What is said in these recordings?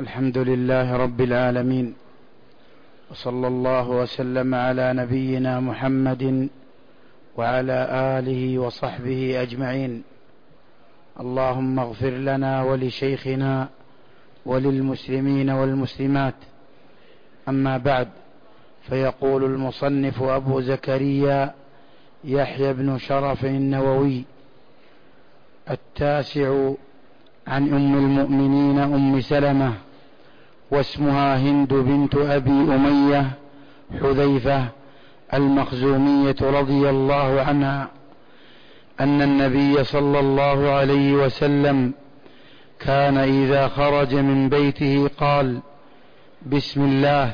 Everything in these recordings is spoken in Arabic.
الحمد لله رب العالمين، وصلى الله وسلم على نبينا محمد وعلى آله وصحبه أجمعين. اللهم اغفر لنا ولشيخنا وللمسلمين والمسلمات. أما بعد، فيقول المصنف أبو زكريا يحيى بن شرف النووي: التاسع عن أم المؤمنين أم سلمة، واسمها هند بنت أبي أمية حذيفة المخزومية رضي الله عنها، أن النبي صلى الله عليه وسلم كان إذا خرج من بيته قال: بسم الله،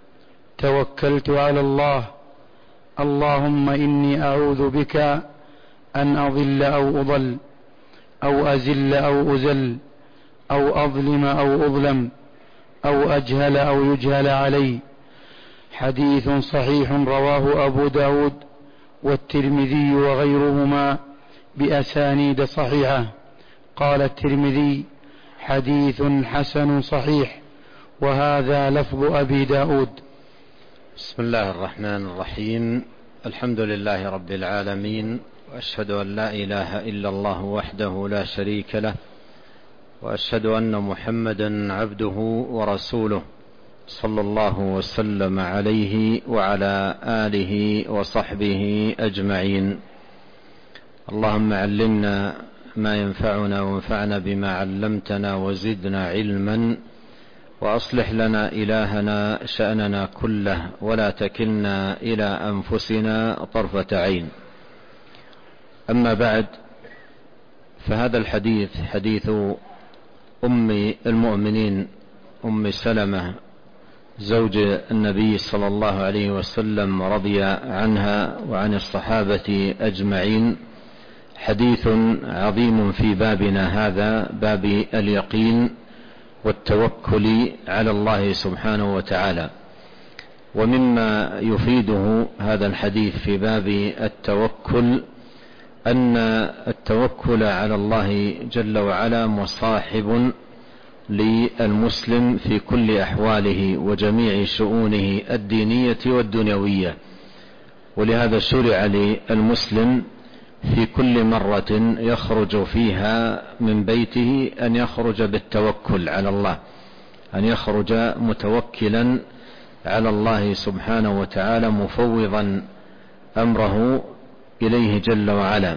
توكلت على الله، اللهم إني أعوذ بك أن أضل أو أضل أو أزل أو أزل أو أظلم أو أظلم أو أجهل أو يجهل علي. حديث صحيح رواه أبو داود والترمذي وغيرهما بأسانيد صحيحة. قال الترمذي: حديث حسن صحيح، وهذا لفظ أبي داود. بسم الله الرحمن الرحيم. الحمد لله رب العالمين، وأشهد أن لا إله إلا الله وحده لا شريك له، وأشهد أن محمدا عبده ورسوله، صلى الله وسلم عليه وعلى آله وصحبه أجمعين. اللهم علمنا ما ينفعنا وانفعنا بما علمتنا وزدنا علما، وأصلح لنا إلهنا شأننا كله، ولا تكلنا إلى أنفسنا طرفة عين. أما بعد، فهذا الحديث حديث أم المؤمنين أم سلمة زوج النبي صلى الله عليه وسلم رضي عنها وعن الصحابة أجمعين، حديث عظيم في بابنا هذا، باب اليقين والتوكل على الله سبحانه وتعالى. ومما يفيده هذا الحديث في باب التوكل أن التوكل على الله جل وعلا مصاحب للمسلم في كل أحواله وجميع شؤونه الدينية والدنيوية، ولهذا شرع للمسلم في كل مرة يخرج فيها من بيته أن يخرج بالتوكل على الله، أن يخرج متوكلا على الله سبحانه وتعالى، مفوضا أمره إليه جل وعلا.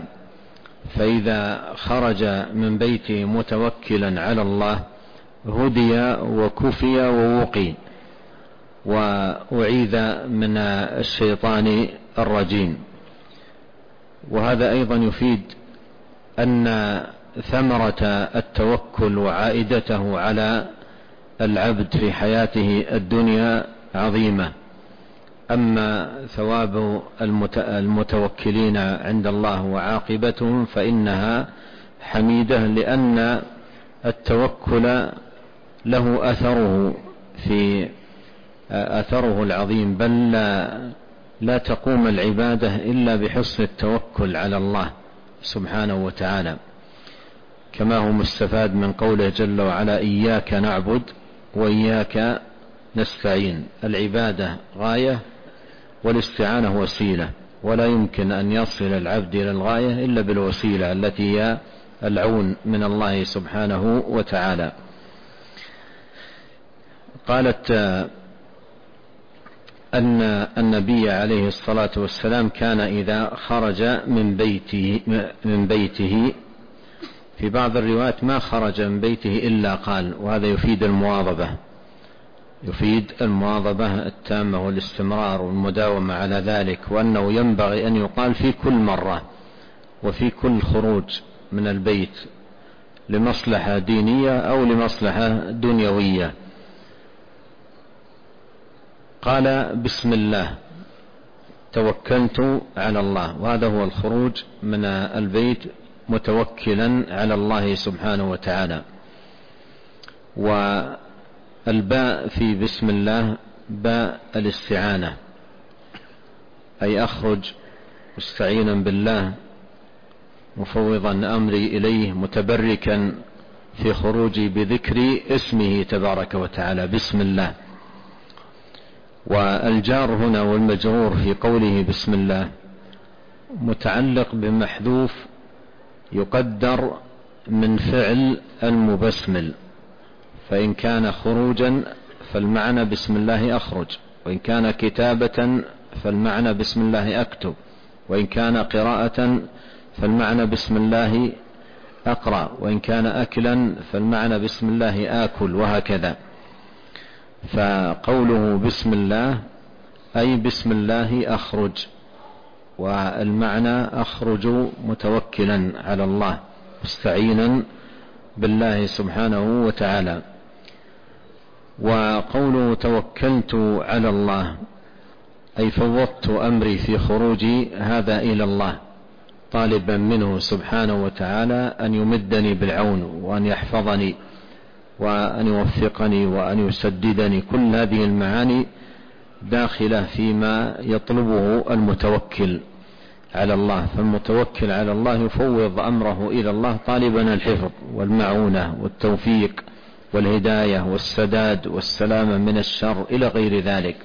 فإذا خرج من بيته متوكلا على الله هدي وكفي ووقي وأعيذ من الشيطان الرجيم. وهذا أيضا يفيد أن ثمرة التوكل وعائدته على العبد في حياته الدنيا عظيمة. أما ثواب المتوكلين عند الله وعاقبتهم فإنها حميدة، لأن التوكل له أثره العظيم، بل لا تقوم العبادة إلا بحسن التوكل على الله سبحانه وتعالى، كما هو مستفاد من قوله جل وعلا: إياك نعبد وإياك نستعين. العبادة غاية والاستعانة وسيلة، ولا يمكن أن يصل العبد إلى الغاية إلا بالوسيلة التي هي العون من الله سبحانه وتعالى. قالت أن النبي عليه الصلاة والسلام كان إذا خرج من بيته في بعض الروايات ما خرج من بيته إلا قال، وهذا يفيد المواظبة التامة والاستمرار والمداومة على ذلك، وأنه ينبغي أن يقال في كل مرة وفي كل خروج من البيت لمصلحة دينية أو لمصلحة دنيوية. قال: بسم الله، توكلت على الله، وهذا هو الخروج من البيت متوكلا على الله سبحانه وتعالى. والباء في بسم الله باء الاستعانة، أي أخرج مستعينا بالله، مفوضا أمري إليه، متبركا في خروج بذكر اسمه تبارك وتعالى بسم الله. والجار هنا والمجرور في قوله بسم الله متعلق بمحذوف يقدر من فعل المبسمل، فإن كان خروجا فالمعنى بسم الله أخرج، وإن كان كتابة فالمعنى بسم الله أكتب، وإن كان قراءة فالمعنى بسم الله أقرأ، وإن كان أكلا فالمعنى بسم الله آكل، وهكذا. فقوله بسم الله أي بسم الله أخرج، والمعنى أخرج متوكلا على الله مستعينا بالله سبحانه وتعالى. وقوله توكلت على الله أي فوضت أمري في خروجي هذا إلى الله، طالبا منه سبحانه وتعالى أن يمدني بالعون وأن يحفظني وأن يوفقني وأن يسددني. كل هذه المعاني داخلة فيما يطلبه المتوكل على الله. فالمتوكل على الله يفوض أمره إلى الله طالبا الحفظ والمعونة والتوفيق والهداية والسداد والسلامة من الشر إلى غير ذلك.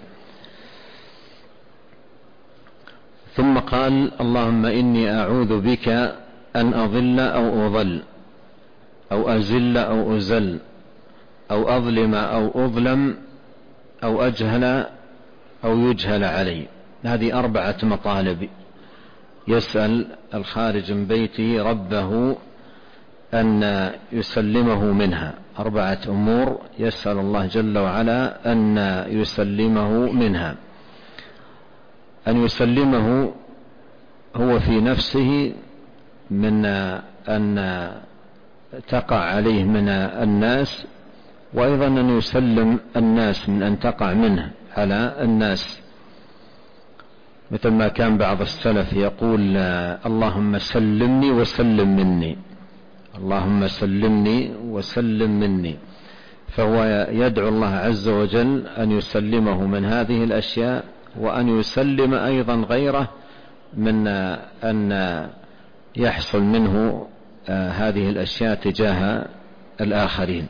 ثم قال اللهم إني أعوذ بك أن أضل أو أضل أو أزل أو أزل أو أظلم أو أظلم أو أجهل أو يجهل علي. هذه 4 مطالب يسأل الخارج من بيته ربه أن يسلمه منها، 4 أمور يسأل الله جل وعلا أن يسلمه منها. أن يسلمه هو في نفسه من أن تقع عليه من الناس، وأيضا أن يسلم الناس من أن تقع منه على الناس، مثل ما كان بعض السلف يقول اللهم سلمني وسلم مني، اللهم سلمني وسلم مني. فهو يدعو الله عز وجل أن يسلمه من هذه الأشياء، وأن يسلم أيضا غيره من أن يحصل منه هذه الأشياء تجاه الآخرين.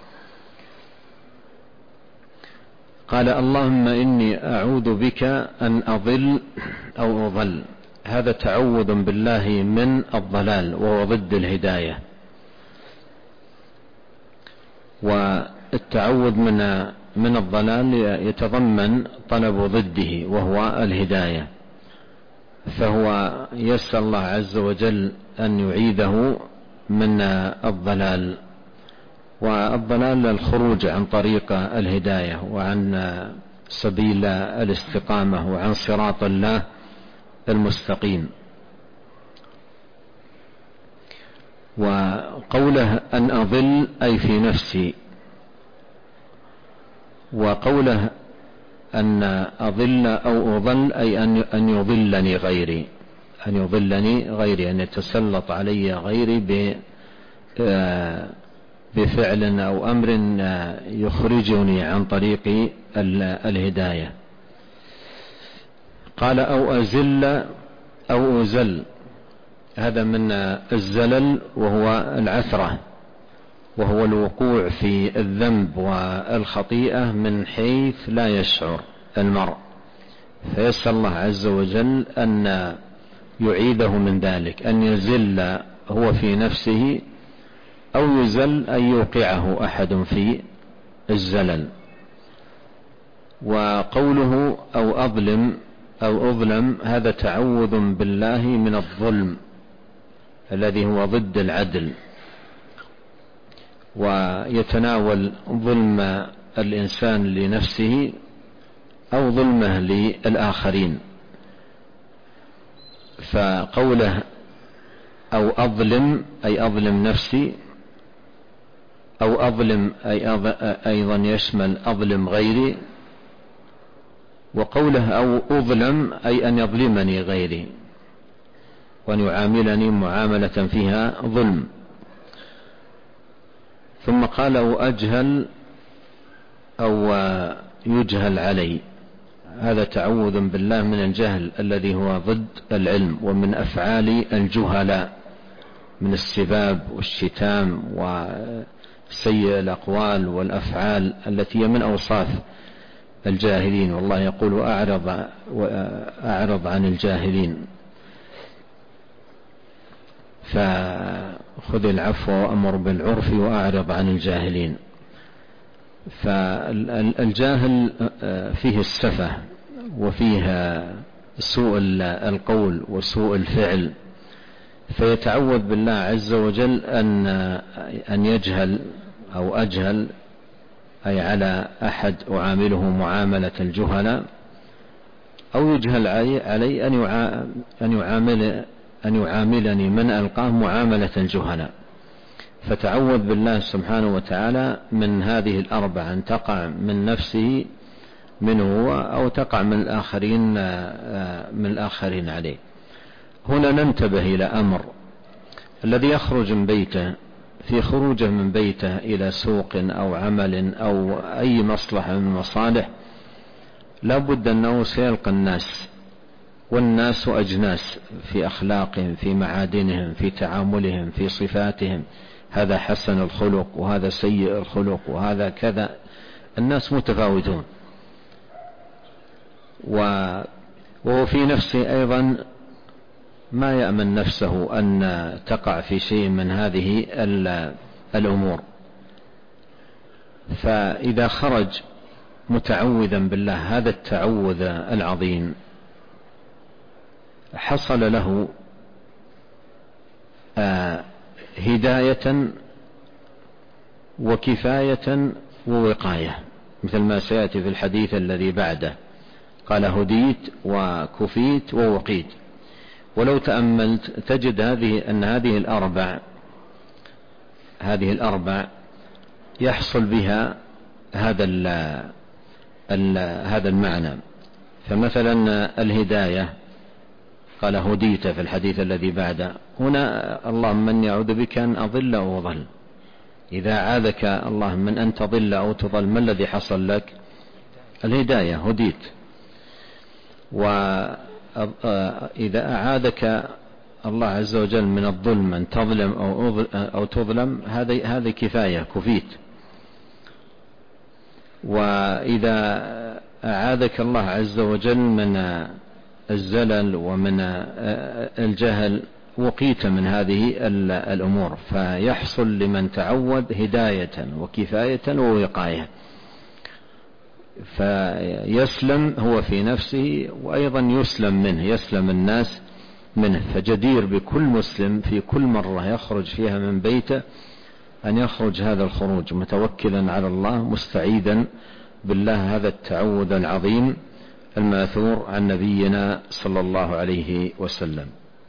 قال اللهم إني أعوذ بك أن أضل أو أضل. هذا تعوذ بالله من الضلال وهو ضد الهداية، والتعوذ من الضلال يتضمن طلب ضده وهو الهداية. فهو يسأل الله عز وجل أن يعيذه من الضلال، والضلال الخروج عن طريق الهداية وعن سبيل الاستقامة وعن صراط الله المستقيم. وقوله أن أضل أي في نفسي، وقوله أن أضل أو أضل أي أن يضلني غيري، أن يضلني غيري، أن يتسلط علي غيري بفعل أو أمر يخرجني عن طريق الهداية. قال أو أزل أو أزل، هذا من الزلل وهو العثرة، وهو الوقوع في الذنب والخطيئة من حيث لا يشعر المرء، فيسأل الله عز وجل أن يعيده من ذلك، أن يزل هو في نفسه أو يزل أن يوقعه أحد في الزلل. وقوله أو أظلم أو أظلم هذا تعوذ بالله من الظلم الذي هو ضد العدل، ويتناول ظلم الإنسان لنفسه أو ظلمه للآخرين. فقوله أو أظلم أي أظلم نفسي، أو أظلم أي أيضا يشمل أظلم غيري. وقوله أو أظلم أي أن يظلمني غيري وأن يعاملني معاملة فيها ظلم. ثم قال أو أجهل أو يجهل علي، هذا تعوذ بالله من الجهل الذي هو ضد العلم، ومن أفعال الجهلاء من السباب والشتام سيء الأقوال والأفعال التي هي من أوصاف الجاهلين، والله يقول أعرض عن الجاهلين، فخذ العفو وأمر بالعرف وأعرض عن الجاهلين. فالجاهل فيه السفة وفيه سوء القول وسوء الفعل، فيتعوذ بالله عز وجل أن يجهل أو أجهل، أي على أحد أعامله معاملة الجهلاء، أو يجهل علي أن يعاملني من ألقاه معاملة الجهلاء. فتعوذ بالله سبحانه وتعالى من هذه الأربع، أن تقع من نفسه منه هو أو تقع من الآخرين عليه. هنا ننتبه إلى أمر: الذي يخرج من بيته، في خروجه من بيته إلى سوق أو عمل أو أي مصلحة من المصالح، لا بد أنه سيلقى الناس، والناس أجناس في أخلاقهم، في معادنهم، في تعاملهم، في صفاتهم، هذا حسن الخلق وهذا سيء الخلق وهذا كذا، الناس متفاوتون. وهو في نفسه أيضا ما يأمن نفسه أن تقع في شيء من هذه الأمور. فإذا خرج متعوذا بالله هذا التعوذ العظيم، حصل له هداية وكفاية ووقاية، مثل ما سيأتي في الحديث الذي بعده، قال: هديت وكفيت ووقيت. ولو تأملت تجد أن هذه الأربع يحصل بها هذا المعنى. فمثلا الهداية قال: هديت في الحديث الذي بعده، هنا اللهم من يعوذ بك أن أضل أو أضل. إذا عاذك الله من أن تضل أو تضل، ما الذي حصل لك؟ الهداية، هديت. وإذا أعاذك الله عز وجل من الظلم، أن تظلم أو تظلم، هذه كفاية، كفيت. وإذا أعاذك الله عز وجل من الزلل ومن الجهل، وقيت من هذه الأمور. فيحصل لمن تعوذ هداية وكفاية ووقاية، فيسلم هو في نفسه، وأيضا يسلم الناس منه. فجدير بكل مسلم في كل مرة يخرج فيها من بيته أن يخرج هذا الخروج متوكلا على الله، مستعيدا بالله، هذا التعوذ العظيم الماثور عن نبينا صلى الله عليه وسلم.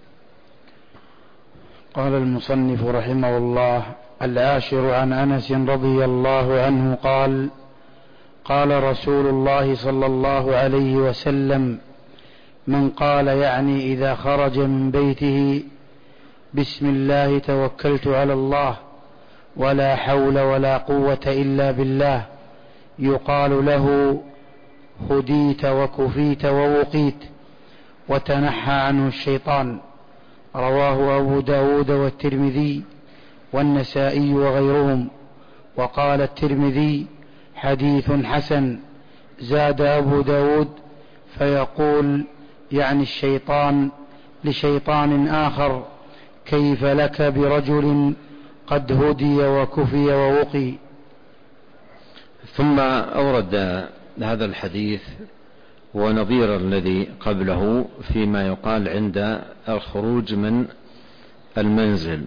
قال المصنف رحمه الله: العاشر عن أنس رضي الله عنه قال: قال رسول الله صلى الله عليه وسلم: من قال، يعني إذا خرج من بيته: بسم الله توكلت على الله ولا حول ولا قوة إلا بالله، يقال له: هديت وكفيت ووقيت وتنحى عنه الشيطان. رواه أبو داود والترمذي والنسائي وغيرهم. وقال الترمذي: حديث حسن. زاد أبو داود: فيقول يعني الشيطان لشيطان آخر: كيف لك برجل قد هدي وكفي ووقي. ثم أورد هذا الحديث ونظير الذي قبله فيما يقال عند الخروج من المنزل.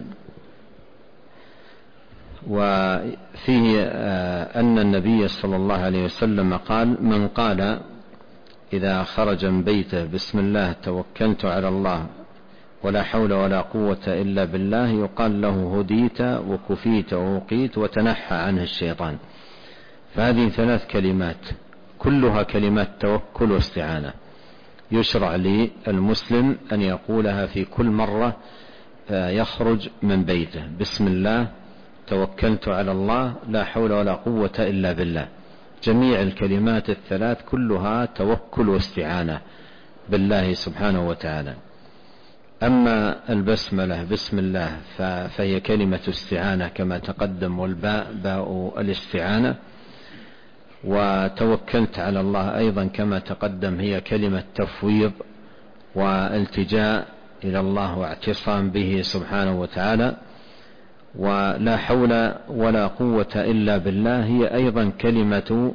وفيه أن النبي صلى الله عليه وسلم قال: من قال إذا خرج من بيته: بسم الله توكلت على الله ولا حول ولا قوة إلا بالله، يقال له: هديت وكفيت ووقيت وتنحى عنه الشيطان. فهذه 3 كلمات كلها كلمات توكل واستعانة، يشرع للمسلم أن يقولها في كل مرة يخرج من بيته: بسم الله توكلت على الله لا حول ولا قوة إلا بالله. جميع الكلمات 3 كلها توكل واستعانة بالله سبحانه وتعالى. أما البسملة بسم الله فهي كلمة استعانة كما تقدم، والباء باء الاستعانة، وتوكلت على الله أيضا كما تقدم هي كلمة تفويض والتجاء إلى الله واعتصام به سبحانه وتعالى. ولا حول ولا قوة إلا بالله هي أيضا كلمة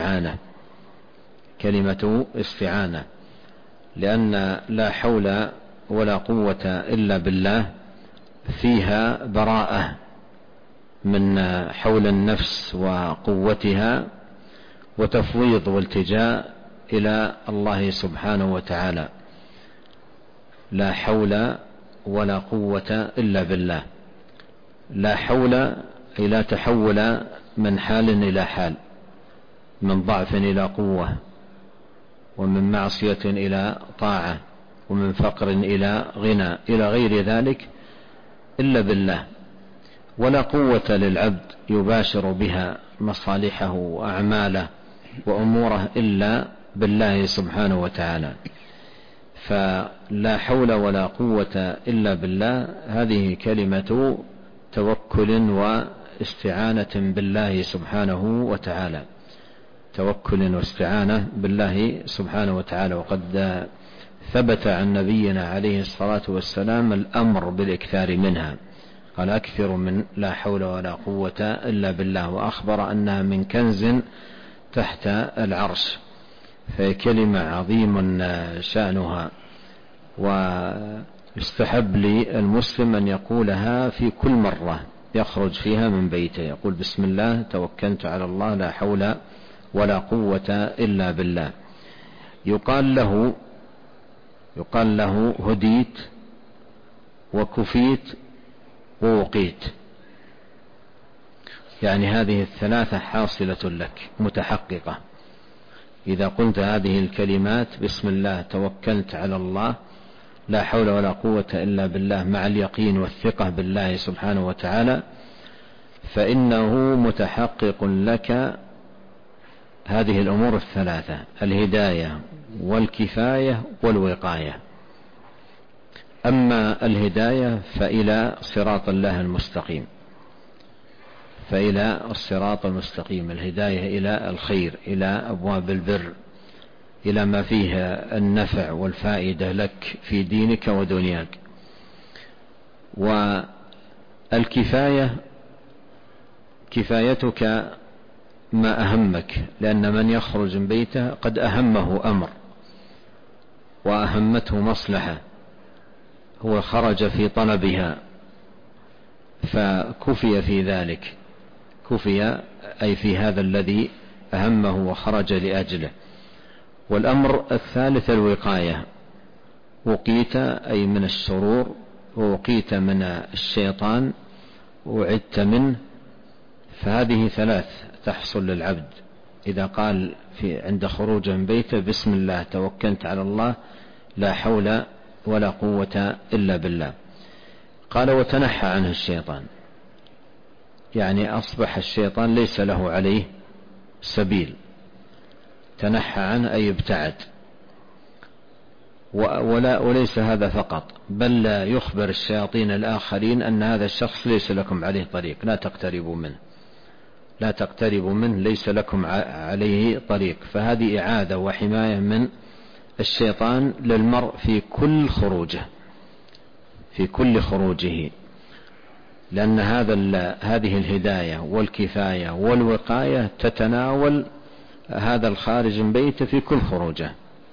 استعانة، لأن لا حول ولا قوة إلا بالله فيها براءة من حول النفس وقوتها، وتفويض والتجاء إلى الله سبحانه وتعالى. لا حول ولا قوة إلا بالله. لا حول أي لا تحول من حال إلى حال، من ضعف إلى قوة، ومن معصية إلى طاعة، ومن فقر إلى غنى، إلى غير ذلك إلا بالله. ولا قوة للعبد يباشر بها مصالحه وأعماله وأموره إلا بالله سبحانه وتعالى. فلا حول ولا قوة إلا بالله هذه كلمة توكل واستعانة بالله سبحانه وتعالى، توكل واستعانة بالله سبحانه وتعالى. وقد ثبت عن نبينا عليه الصلاة والسلام الأمر بالإكثار منها، قال أكثر من لا حول ولا قوة إلا بالله، وأخبر أنها من كنز تحت العرش، فهي كلمة عظيم شأنها، ويستحب للمسلم أن يقولها في كل مرة يخرج فيها من بيته، يقول بسم الله توكلت على الله لا حول ولا قوة إلا بالله. يقال له هديت وكفيت ووقيت، يعني هذه الثلاثة حاصلة لك متحققة. إذا قلت هذه الكلمات بسم الله توكلت على الله لا حول ولا قوة إلا بالله مع اليقين والثقة بالله سبحانه وتعالى، فإنه متحقق لك هذه الأمور الثلاثة: الهداية والكفاية والوقاية. أما الهداية فإلى صراط الله المستقيم، فإلى الصراط المستقيم، الهداية إلى الخير، إلى أبواب البر، إلى ما فيه النفع والفائدة لك في دينك ودنياك. والكفاية كفايتك ما أهمك، لأن من يخرج من بيته قد أهمه أمر وأهمته مصلحة، هو خرج في طلبها فكفي في ذلك، كفي أي في هذا الذي أهمه وخرج لأجله. والأمر الثالث الوقاية، وقيت أي من الشرور، ووقيت من الشيطان، وعدت منه. فهذه ثلاث تحصل للعبد إذا قال عند خروج من بيته بسم الله توكلت على الله لا حول ولا قوة إلا بالله. قال وتنحى عنه الشيطان، يعني أصبح الشيطان ليس له عليه سبيل، تنحى عنه أي ابتعد. وليس هذا فقط، بل لا يخبر الشياطين الآخرين أن هذا الشخص ليس لكم عليه طريق، لا تقتربوا منه، لا تقتربوا منه، ليس لكم عليه طريق. فهذه إعادة وحماية من الشيطان للمرء في كل خروجه، في كل خروجه، لأن هذه الهداية والكفاية والوقاية تتناول هذا الخارج من بيته في كل خروجه،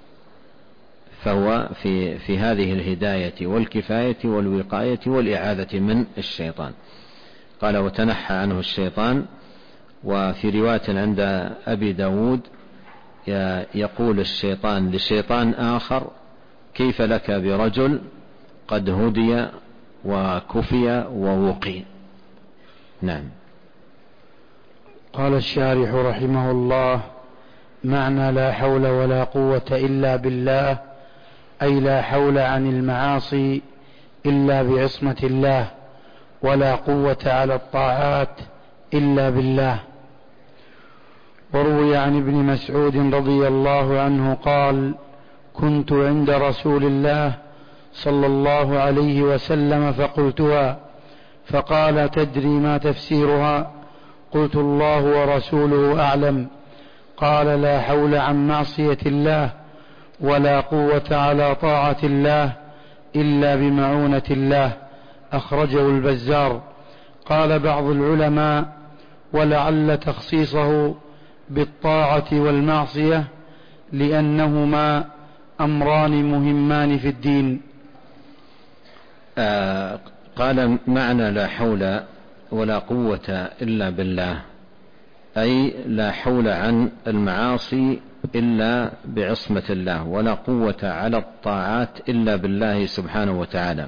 فهو في هذه الهداية والكفاية والوقاية والإعادة من الشيطان. قال وتنحى عنه الشيطان. وفي رواية عند أبي داود يقول الشيطان لشيطان آخر كيف لك برجل قد هدي وكفي ووقي. نعم. قال الشارح رحمه الله: معنى لا حول ولا قوة إلا بالله أي لا حول عن المعاصي إلا بعصمة الله، ولا قوة على الطاعات إلا بالله. وروي عن ابن مسعود رضي الله عنه قال: كنت عند رسول الله صلى الله عليه وسلم فقلتها، فقال: تدري ما تفسيرها؟ قلت: الله ورسوله أعلم. قال: لا حول عن معصية الله ولا قوة على طاعة الله إلا بمعونة الله. أخرجه البزار. قال بعض العلماء: ولعل تخصيصه بالطاعة والمعصية لأنهما أمران مهمان في الدين. قال: معنى لا حول ولا قوة إلا بالله، أي لا حول عن المعاصي إلا بعصمة الله، ولا قوة على الطاعات إلا بالله سبحانه وتعالى.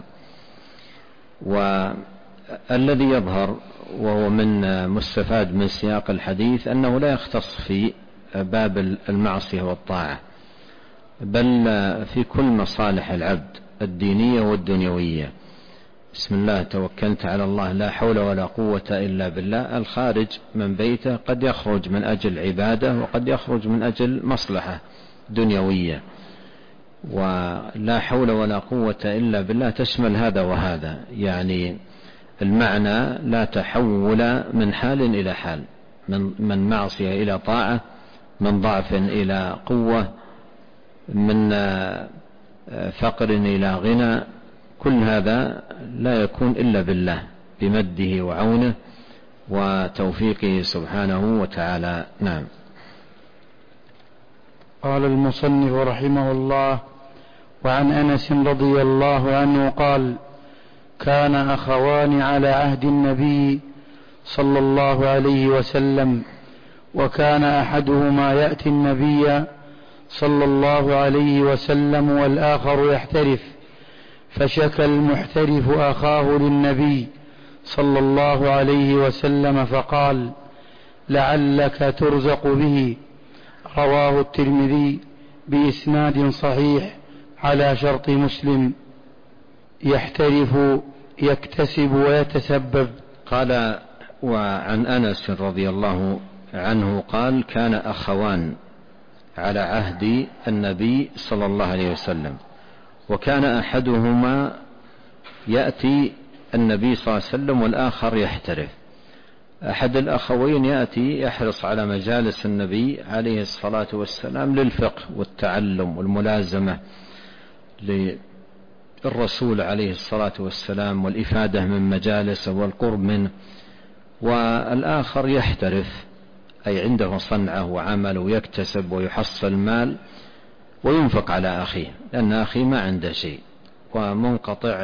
والذي يظهر وهو من مستفاد من سياق الحديث أنه لا يختص في باب المعصية والطاعة، بل في كل مصالح العبد الدينية والدنيوية. بسم الله توكلت على الله، لا حول ولا قوة إلا بالله. الخارج من بيته قد يخرج من أجل عبادة وقد يخرج من أجل مصلحة دنيوية، ولا حول ولا قوة إلا بالله تشمل هذا وهذا، يعني المعنى لا تحول من حال إلى حال، من معصية إلى طاعة، من ضعف إلى قوة، من فقر إلى غنى، كل هذا لا يكون إلا بالله بمده وعونه وتوفيقه سبحانه وتعالى. نعم. قال المصنف رحمه الله: وعن أنس رضي الله عنه قال: كان أخوان على عهد النبي صلى الله عليه وسلم، وكان أحدهما يأتي النبي صلى الله عليه وسلم والآخر يحترف، فشكى المحترف أخاه للنبي صلى الله عليه وسلم فقال: لعلك ترزق به. رواه الترمذي بإسناد صحيح على شرط مسلم. يحترف يكتسب ويتسبب. قال: وعن أنس رضي الله عنه قال: كان أخوان على عهد النبي صلى الله عليه وسلم، وكان أحدهما يأتي النبي صلى الله عليه وسلم والآخر يحترف. أحد الأخوين يأتي يحرص على مجالس النبي عليه الصلاة والسلام للفقه والتعلم والملازمة للرسول عليه الصلاة والسلام والإفادة من مجالسه والقرب منه، والآخر يحترف أي عنده صنعة وعمل ويكتسب ويحصل مال وينفق على أخيه، لأن أخي ما عنده شيء ومنقطع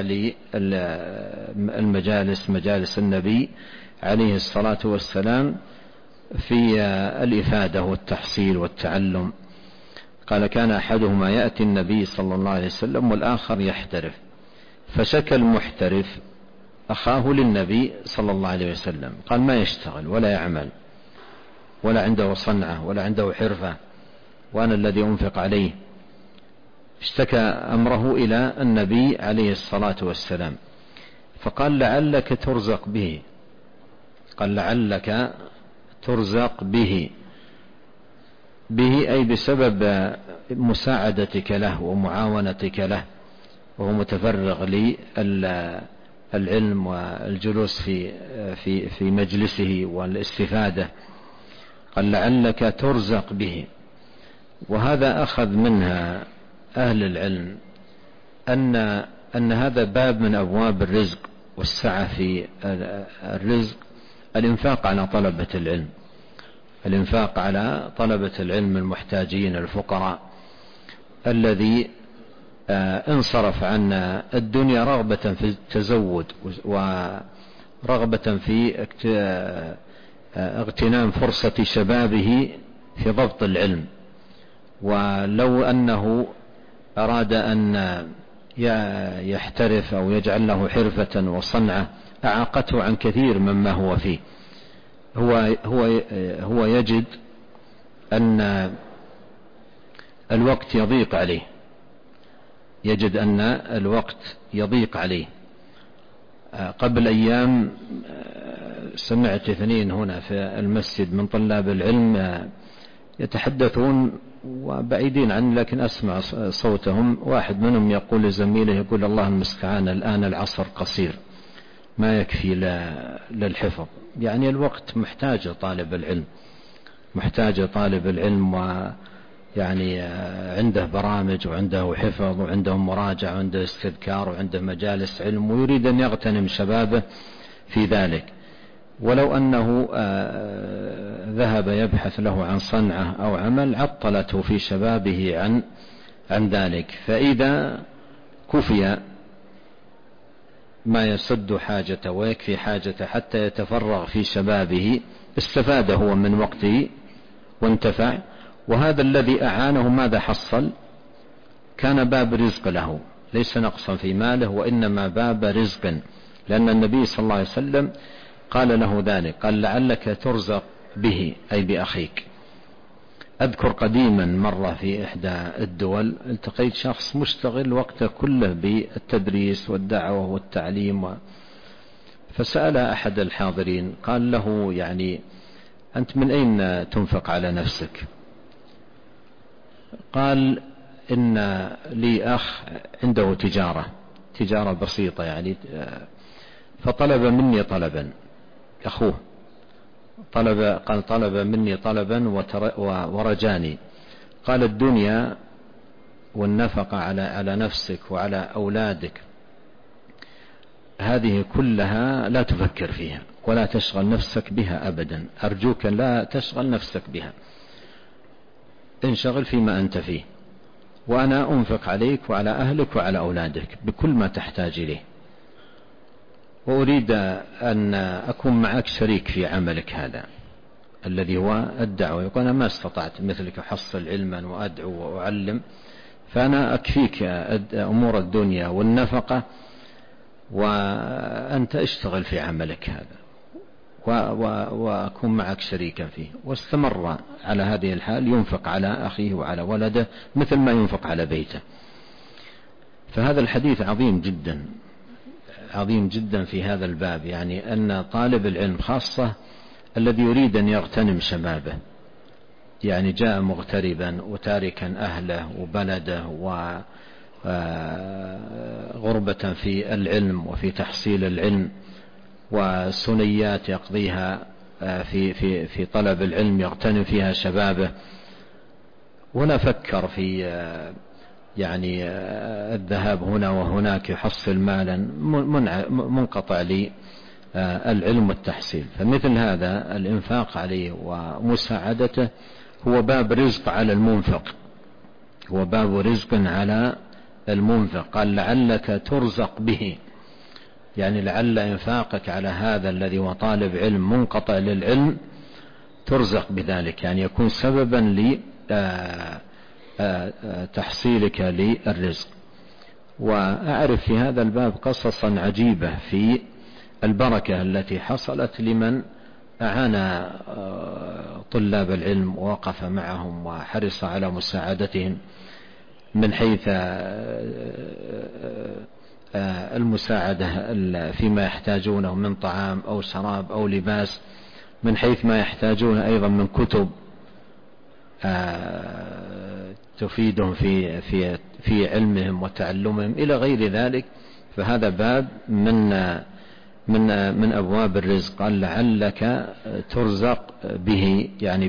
للمجالس مجالس النبي عليه الصلاة والسلام في الإفادة والتحصيل والتعلم. قال: كان أحدهما يأتي النبي صلى الله عليه وسلم والآخر يحترف، فشكى المحترف أخاه للنبي صلى الله عليه وسلم، قال: ما يشتغل ولا يعمل ولا عنده صنعة ولا عنده حرفة، وأنا الذي أنفق عليه. اشتكى أمره إلى النبي عليه الصلاة والسلام، فقال: لعلك ترزق به. قال: لعلك ترزق به، أي بسبب مساعدتك له ومعاونتك له، وهو متفرغ للعلم والجلوس في مجلسه والاستفادة. قال: لعلك ترزق به. وهذا أخذ منها أهل العلم أن هذا باب من أبواب الرزق والسعة في الرزق، الإنفاق على طلبة العلم، الإنفاق على طلبة العلم المحتاجين الفقراء، الذي انصرف عن الدنيا رغبة في التزود ورغبة في اغتنام فرصة شبابه في ضبط العلم. ولو أنه أراد أن يحترف أو يجعل له حرفة وصنعة أعاقته عن كثير مما هو فيه. هو يجد أن الوقت يضيق عليه، يجد أن الوقت يضيق عليه. قبل أيام سمعت اثنين هنا في المسجد من طلاب العلم يتحدثون وبعيدين عني لكن أسمع صوتهم، واحد منهم يقول لزميله يقول الله المستعان الآن العصر قصير ما يكفي للحفظ. يعني الوقت محتاج طالب العلم، محتاج طالب العلم، ويعني عنده برامج وعنده حفظ وعنده مراجعة وعنده استذكار وعنده مجالس علم، ويريد أن يغتنم شبابه في ذلك. ولو أنه ذهب يبحث له عن صنعة أو عمل عطلته في شبابه عن ذلك. فإذا كفي ما يسد حاجته ويكفي حاجته حتى يتفرغ في شبابه استفاد هو من وقته وانتفع. وهذا الذي أعانه ماذا حصل؟ كان باب رزق له، ليس نقصا في ماله وإنما باب رزق، لأن النبي صلى الله عليه وسلم قال له ذلك، قال لعلك ترزق به أي بأخيك. أذكر قديما مرة في إحدى الدول التقيت شخص مشتغل وقته كله بالتدريس والدعوة والتعليم، فسأل أحد الحاضرين قال له يعني أنت من أين تنفق على نفسك؟ قال إن لي أخ عنده تجارة بسيطة يعني، فطلب مني طلبا، أخوه طلب مني طلبا ورجاني، قال الدنيا والنفقة على نفسك وعلى أولادك هذه كلها لا تفكر فيها ولا تشغل نفسك بها أبدا، أرجوك لا تشغل نفسك بها، انشغل فيما أنت فيه، وأنا أنفق عليك وعلى أهلك وعلى أولادك بكل ما تحتاج إليه، وأريد أن أكون معك شريك في عملك هذا الذي هو الدعوة. يقول أنا ما استطعت مثلك أحصل علما وأدعو وأعلم، فأنا أكفيك أمور الدنيا والنفقة، وأنت اشتغل في عملك هذا وأكون معك شريكا فيه. واستمر على هذه الحال ينفق على أخيه وعلى ولده مثل ما ينفق على بيته. فهذا الحديث عظيم جدا، عظيم جدا في هذا الباب، يعني أن طالب العلم خاصة الذي يريد أن يغتنم شبابه، يعني جاء مغتربا وتاركا أهله وبلده وغربة في العلم وفي تحصيل العلم، وسنيات يقضيها في طلب العلم يغتنم فيها شبابه، ولا فكر في يعني الذهاب هنا وهناك يحصل مالا، منقطع للعلم والتحصيل. فمثل هذا الإنفاق عليه ومساعدته هو باب رزق على المنفق، هو باب رزق على المنفق. قال لعلك ترزق به، يعني لعل إنفاقك على هذا الذي هو طالب علم منقطع للعلم ترزق بذلك، يعني يكون سببا لتحصيلك للرزق. وأعرف في هذا الباب قصصا عجيبة في البركة التي حصلت لمن أعان طلاب العلم ووقف معهم وحرص على مساعدتهم من حيث المساعدة فيما يحتاجونه من طعام أو شراب أو لباس، من حيث ما يحتاجون أيضا من كتب تفيدهم في علمهم وتعلمهم إلى غير ذلك. فهذا باب من أبواب الرزق. قال لعلك ترزق به، يعني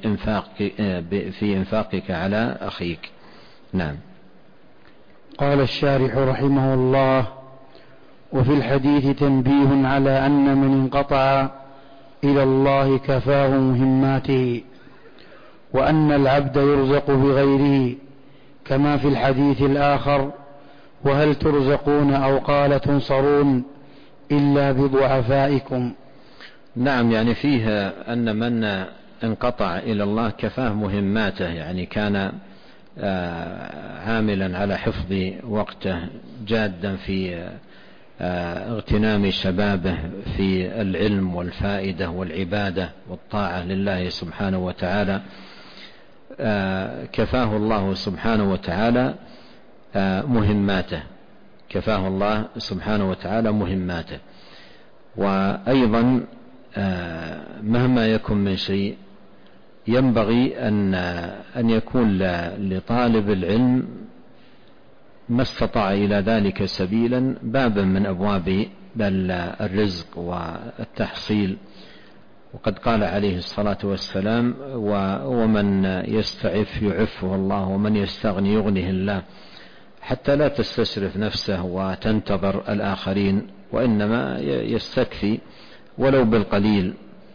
في إنفاقك على أخيك. نعم. قال الشارح رحمه الله: وفي الحديث تنبيه على أن من انقطع إلى الله كفاه مهماته، وأن العبد يرزق بغيره، كما في الحديث الآخر: وهل ترزقون أو قال تنصرون إلا بضعفائكم. نعم، يعني فيه أن من انقطع إلى الله كفاه مهماته، يعني كان عاملا على حفظ وقته، جادا في اغتنام شبابه في العلم والفائدة والعبادة والطاعة لله سبحانه وتعالى، كفاه الله سبحانه وتعالى مهماته، كفاه الله سبحانه وتعالى مهماته. وأيضا مهما يكن من شيء ينبغي أن يكون لطالب العلم ما استطاع إلى ذلك سبيلا بابا من أبواب الرزق والتحصيل. وقد قال عليه الصلاة والسلام: ومن يستعف يعفه الله، ومن يستغني يغنيه الله، حتى لا تستشرف نفسه وتنتظر الآخرين، وإنما يستكفي ولو بالقليل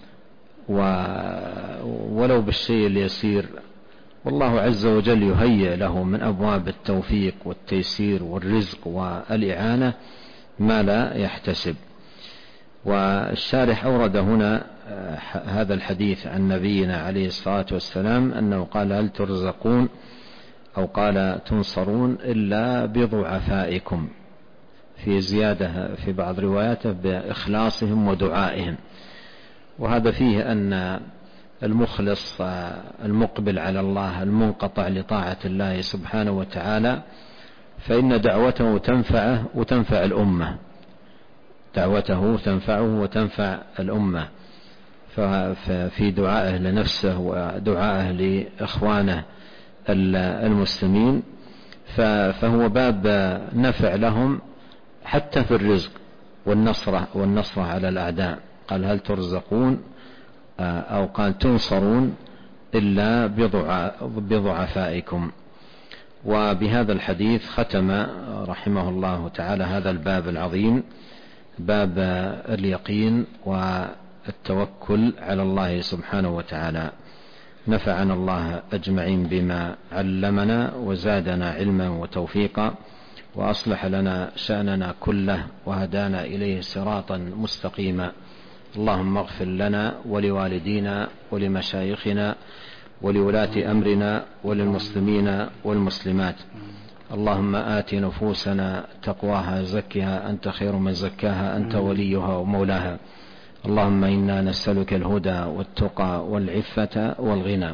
ولو بالشيء اليسير، والله عز وجل يهيئ له من أبواب التوفيق والتيسير والرزق والإعانة ما لا يحتسب. والشارح أورد هنا هذا الحديث عن نبينا عليه الصلاة والسلام أنه قال: هل ترزقون، أو قال تنصرون إلا بضعفائكم، في زيادة في بعض رواياته بإخلاصهم ودعائهم. وهذا فيه أن المخلص المقبل على الله المنقطع لطاعة الله سبحانه وتعالى فإن دعوته تنفعه وتنفع الأمة، دعوته تنفعه وتنفع الأمة، ففي دعائه لنفسه ودعائه لإخوانه المسلمين فهو باب نفع لهم حتى في الرزق والنصرة على الأعداء. قال: هل ترزقون، أو قال تنصرون إلا بضعفائكم. وبهذا الحديث ختم رحمه الله تعالى هذا الباب العظيم، باب اليقين والتوكل على الله سبحانه وتعالى. نفعنا الله أجمعين بما علمنا، وزادنا علما وتوفيقا، وأصلح لنا شأننا كله، وهدانا إليه صراطا مستقيما. اللهم اغفر لنا ولوالدينا ولمشايخنا ولولاة أمرنا وللمسلمين والمسلمات. اللهم آت نفوسنا تقواها زكها أنت خير من زكاها، أنت وليها ومولاها. اللهم إنا نسألك الهدى والتقى والعفة والغنى.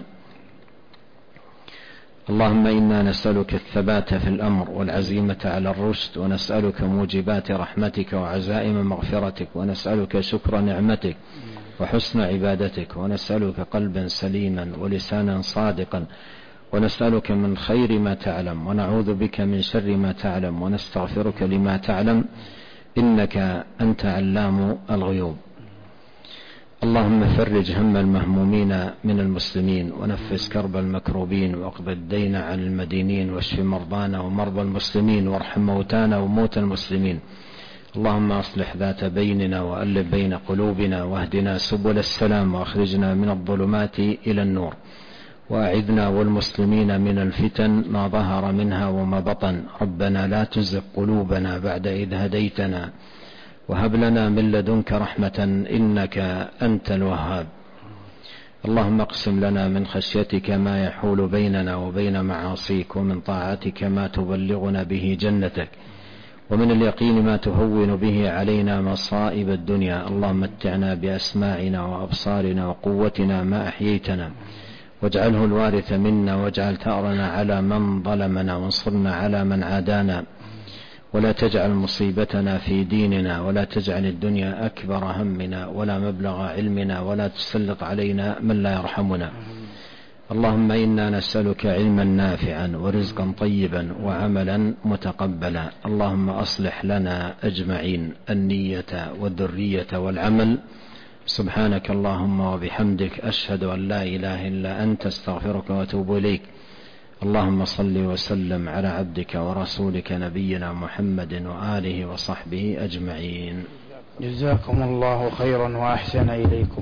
اللهم إنا نسألك الثبات في الأمر والعزيمة على الرشد، ونسألك موجبات رحمتك وعزائم مغفرتك، ونسألك شكر نعمتك وحسن عبادتك، ونسألك قلبا سليما ولسانا صادقا، ونسألك من خير ما تعلم، ونعوذ بك من شر ما تعلم، ونستغفرك لما تعلم، إنك أنت علام الغيوب. اللهم فرج هم المهمومين من المسلمين، ونفس كرب المكروبين، واقض الدين عن المدينين، واشف مرضانا ومرضى المسلمين، وارحم موتانا وموتى المسلمين. اللهم أصلح ذات بيننا، وألف بين قلوبنا، واهدنا سبل السلام، وأخرجنا من الظلمات إلى النور، وأعذنا والمسلمين من الفتن ما ظهر منها وما بطن. ربنا لا تزغ قلوبنا بعد إذ هديتنا، وهب لنا من لدنك رحمة إنك أنت الوهاب. اللهم اقسم لنا من خشيتك ما يحول بيننا وبين معاصيك، ومن طاعتك ما تبلغنا به جنتك، ومن اليقين ما تهون به علينا مصائب الدنيا. اللهم متعنا بأسماعنا وأبصارنا وقوتنا ما أحييتنا، واجعله الوارث منا، واجعل ثأرنا على من ظلمنا، وانصرنا على من عادانا، ولا تجعل مصيبتنا في ديننا، ولا تجعل الدنيا أكبر همنا ولا مبلغ علمنا، ولا تسلط علينا من لا يرحمنا. اللهم إنا نسألك علما نافعا ورزقا طيبا وعملا متقبلا. اللهم أصلح لنا أجمعين النية والذرية والعمل. سبحانك اللهم وبحمدك، أشهد أن لا إله إلا أنت، استغفرك وأتوب إليك. اللهم صل وسلم على عبدك ورسولك نبينا محمد وآله وصحبه أجمعين. جزاكم الله خيرا وأحسن إليكم.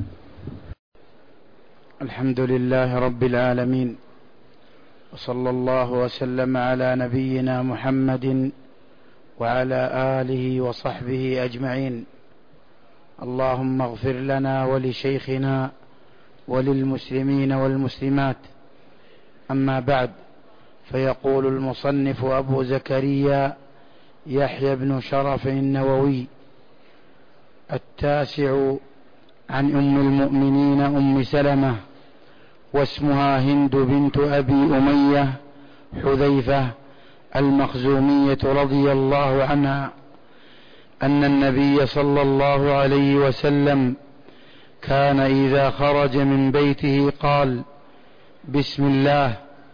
الحمد لله رب العالمين، وصلى الله وسلم على نبينا محمد وعلى آله وصحبه أجمعين. اللهم اغفر لنا ولشيخنا وللمسلمين والمسلمات. أما بعد، فيقول المصنف أبو زكريا يحيى بن شرف النووي: 9 عن أم المؤمنين أم سلمة، واسمها هند بنت أبي أمية حذيفة المخزومية رضي الله عنها، أن النبي صلى الله عليه وسلم كان إذا خرج من بيته قال: بسم الله،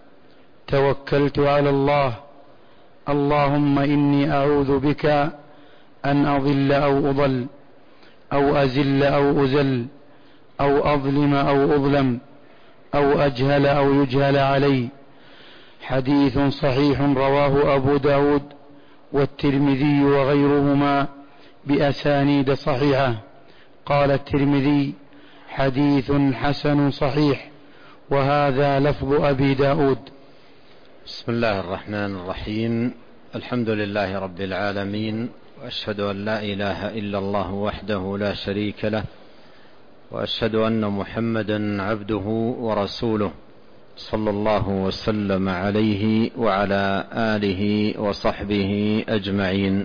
توكلت على الله، اللهم إني أعوذ بك أن أضل أو أضل، أو أزل أو أزل، أو أظلم أو أظلم، أو أجهل أو يجهل علي. حديث صحيح رواه أبو داود والترمذي وغيرهما بأسانيد صحيحة. قال الترمذي: حديث حسن صحيح. وهذا لفظ أبي داود. بسم الله الرحمن الرحيم. الحمد لله رب العالمين، وأشهد أن لا إله إلا الله وحده لا شريك له، وأشهد أن محمدا عبده ورسوله، صلى الله وسلم عليه وعلى آله وصحبه أجمعين.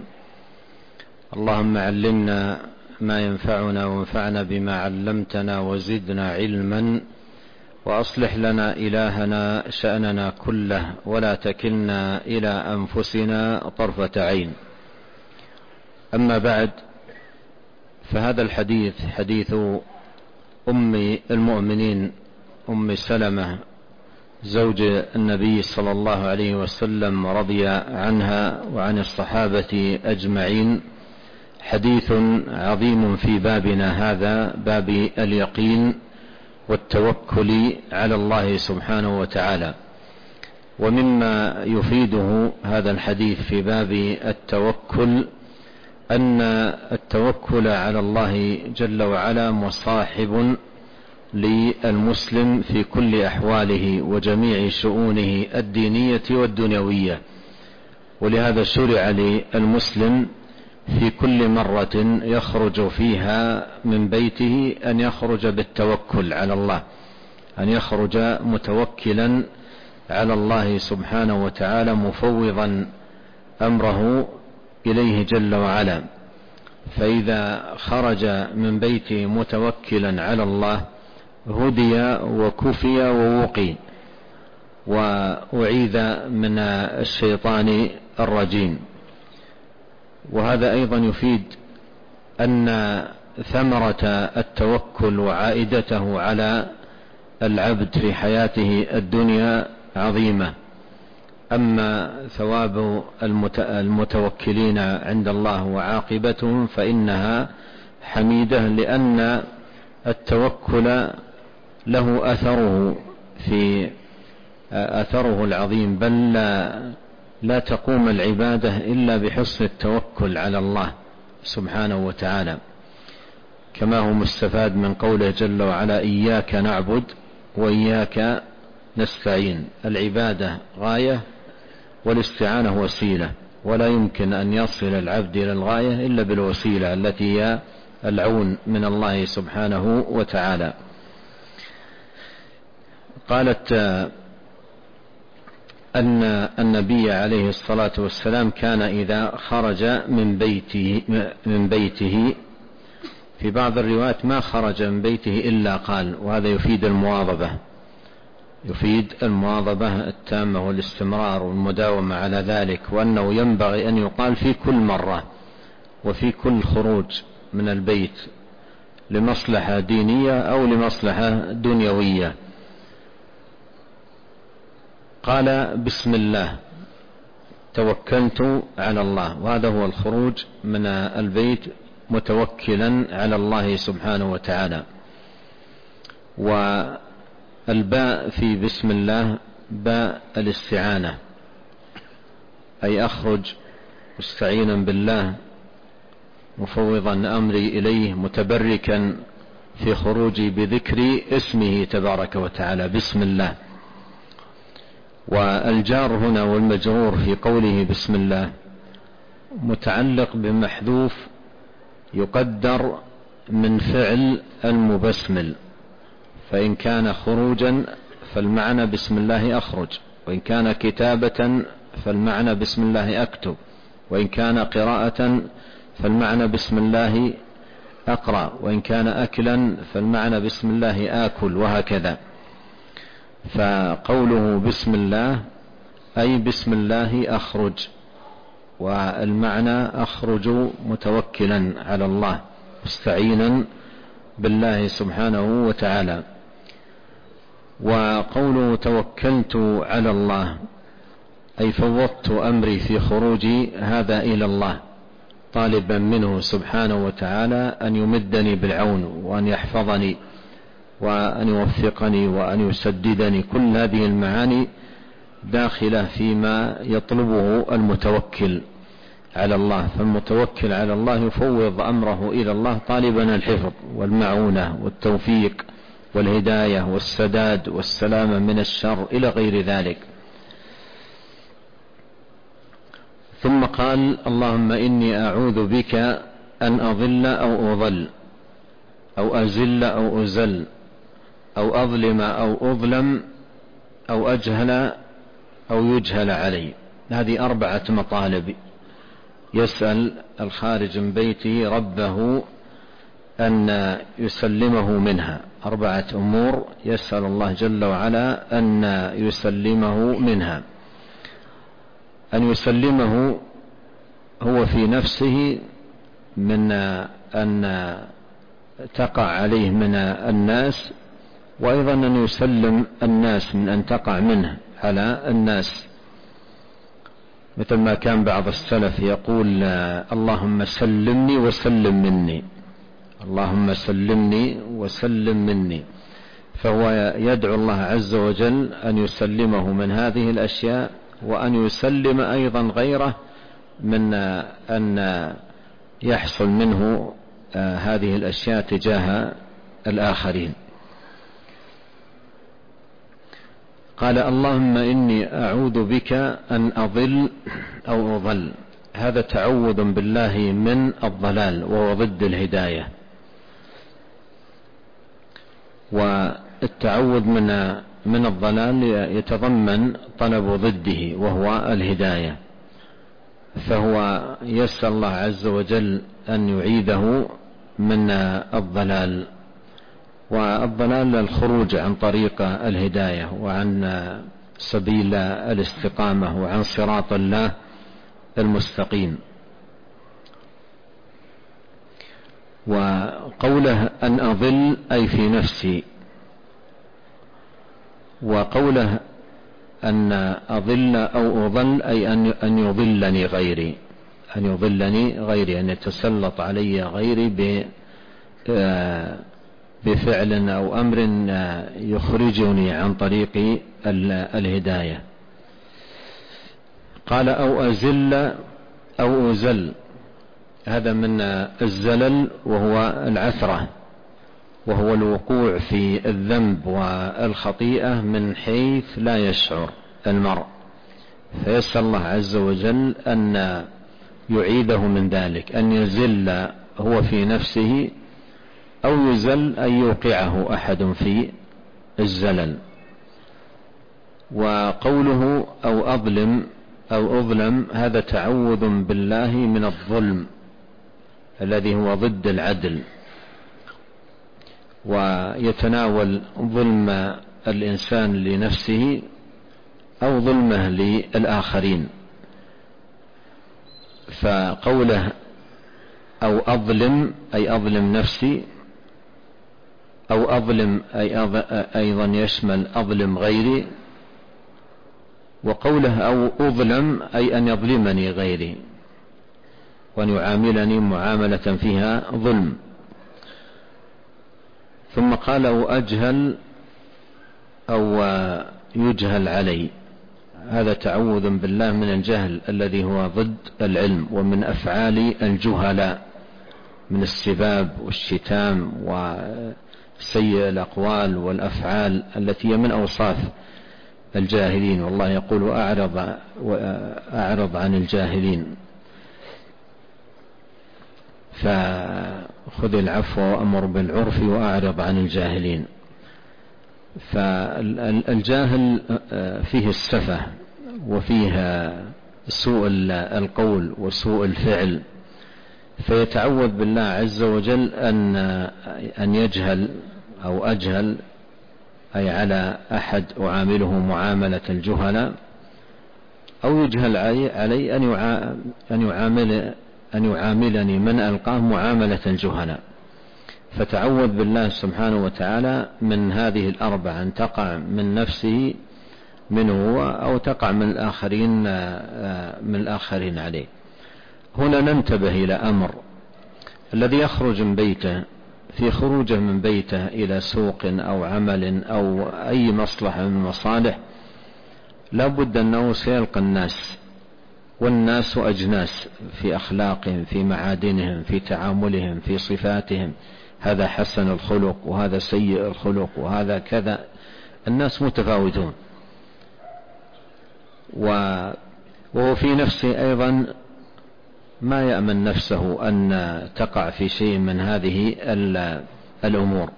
اللهم علمنا ما ينفعنا وانفعنا بما علمتنا وزدنا علما، وأصلح لنا إلهنا شأننا كله، ولا تكلنا إلى أنفسنا طرفة عين. أما بعد، فهذا الحديث حديث أم المؤمنين أم سلمة زوج النبي صلى الله عليه وسلم، رضي عنها وعن الصحابة أجمعين، حديث عظيم في بابنا هذا، باب اليقين والتوكل على الله سبحانه وتعالى. ومما يفيده هذا الحديث في باب التوكل أن التوكل على الله جل وعلا مصاحب للمسلم في كل أحواله وجميع شؤونه الدينية والدنيوية. ولهذا شرع للمسلم في كل مرة يخرج فيها من بيته أن يخرج بالتوكل على الله، أن يخرج متوكلا على الله سبحانه وتعالى، مفوضا أمره إليه جل وعلا. فإذا خرج من بيته متوكلا على الله هدي وكفي ووقي وأعيذ من الشيطان الرجيم. وهذا أيضا يفيد أن ثمرة التوكل وعائدته على العبد في حياته الدنيا عظيمة. أما ثواب المتوكلين عند الله وعاقبتهم فإنها حميدة، لأن التوكل له أثره العظيم، بل لا تقوم العبادة إلا بحسن التوكل على الله سبحانه وتعالى، كما هو مستفاد من قوله جل وعلا: إياك نعبد وإياك نستعين. العبادة غاية والاستعانة وسيلة، ولا يمكن أن يصل العبد إلى الغاية إلا بالوسيلة التي هي العون من الله سبحانه وتعالى. قالت أن النبي عليه الصلاة والسلام كان إذا خرج من بيته في بعض الروايات ما خرج من بيته إلا قال. وهذا يفيد المواظبة التامة والاستمرار والمداومة على ذلك، وأنه ينبغي أن يقال في كل مرة وفي كل خروج من البيت لمصلحة دينية أو لمصلحة دنيوية. قال: بسم الله، توكلت على الله. وهذا هو الخروج من البيت متوكلا على الله سبحانه وتعالى. والباء في بسم الله باء الاستعانة، أي أخرج مستعينا بالله، مفوضا أمري إليه، متبركا في خروجي بذكر اسمه تبارك وتعالى، بسم الله. والجار هنا والمجرور في قوله بسم الله متعلق بمحذوف يقدر من فعل المبسمل، فإن كان خروجا فالمعنى بسم الله أخرج، وإن كان كتابة فالمعنى بسم الله أكتب، وإن كان قراءة فالمعنى بسم الله أقرأ، وإن كان أكلا فالمعنى بسم الله آكل، وهكذا. فقوله بسم الله أي بسم الله أخرج، والمعنى أخرج متوكلا على الله مستعينا بالله سبحانه وتعالى. وقوله توكلت على الله أي فوضت أمري في خروجي هذا إلى الله، طالبا منه سبحانه وتعالى أن يمدني بالعون وأن يحفظني وأن يوفقني وأن يسددني. كل هذه المعاني داخلة فيما يطلبه المتوكل على الله. فالمتوكل على الله يفوض أمره إلى الله طالبا الحفظ والمعونة والتوفيق والهداية والسداد والسلامة من الشر إلى غير ذلك. ثم قال اللهم إني أعوذ بك أن أضل أو أضل أو أزل أو أزل أو أظلم أو أظلم أو أجهل أو يجهل علي. هذه 4 مطالب يسأل الخارج من بيته ربه أن يسلمه منها، 4 أمور يسأل الله جل وعلا أن يسلمه منها. أن يسلمه هو في نفسه من أن تقع عليه من الناس، وأيضا أن يسلم الناس من أن تقع منه على الناس، مثل ما كان بعض السلف يقول اللهم سلمني وسلم مني، اللهم سلمني وسلم مني. فهو يدعو الله عز وجل أن يسلمه من هذه الأشياء، وأن يسلم أيضا غيره من أن يحصل منه هذه الأشياء تجاه الآخرين. قال اللهم إني أعوذ بك أن أضل أو أضل. هذا تعوذ بالله من الضلال وهو ضد الهداية، والتعوذ من الضلال يتضمن طلب ضده وهو الهداية. فهو يسأل الله عز وجل أن يعيذه من الضلال، والضلال الخروج عن طريق الهداية وعن سبيل الاستقامة وعن صراط الله المستقيم. وقوله أن أضل أي في نفسي، وقوله أن أضل أو أضل أي أن يضلني غيري، أن يضلني غيري، أن يتسلط علي غيري بفعل أو أمر يخرجني عن طريق الهداية. قال أو أزل أو أزل، هذا من الزلل وهو العثرة، وهو الوقوع في الذنب والخطيئة من حيث لا يشعر المرء، فيسأل الله عز وجل أن يعيده من ذلك، أن يزل هو في نفسه أو يزل أن يوقعه أحد في الزلل. وقوله أو أظلم أو أظلم هذا تعوذ بالله من الظلم الذي هو ضد العدل، ويتناول ظلم الإنسان لنفسه أو ظلمه للآخرين. فقوله أو أظلم أي أظلم نفسي، أو أظلم أي أيضا يشمل أظلم غيري. وقوله أو أظلم أي أن يظلمني غيري وأن يعاملني معاملة فيها ظلم. ثم قال أو أجهل أو يجهل علي، هذا تعوذ بالله من الجهل الذي هو ضد العلم، ومن أفعال الجهلاء من السباب والشتام وسيء الأقوال والأفعال التي هي من أوصاف الجاهلين. والله يقول أعرض عن الجاهلين، فخذ العفو وأمر بالعرف وأعرض عن الجاهلين. فالجاهل فيه السفه وفيه سوء القول وسوء الفعل، فيتعوذ بالله عز وجل أن يجهل أو أجهل أي على أحد أعامله معاملة الجهلاء، أو يجهل علي أن يعاملني من ألقاه معاملة الجهلاء. فتعوذ بالله سبحانه وتعالى من هذه الأربع، أن تقع من نفسه منه هو أو تقع من الآخرين عليه. هنا ننتبه إلى أمر: الذي يخرج من بيته، في خروجه من بيته إلى سوق أو عمل أو أي مصلحة من المصالح، لا بد أنه سيلقى الناس، والناس أجناس في أخلاقهم، في معادنهم، في تعاملهم، في صفاتهم، هذا حسن الخلق وهذا سيء الخلق وهذا كذا، الناس متفاوتون. وهو في نفسه أيضا ما يأمن نفسه أن تقع في شيء من هذه الأمور.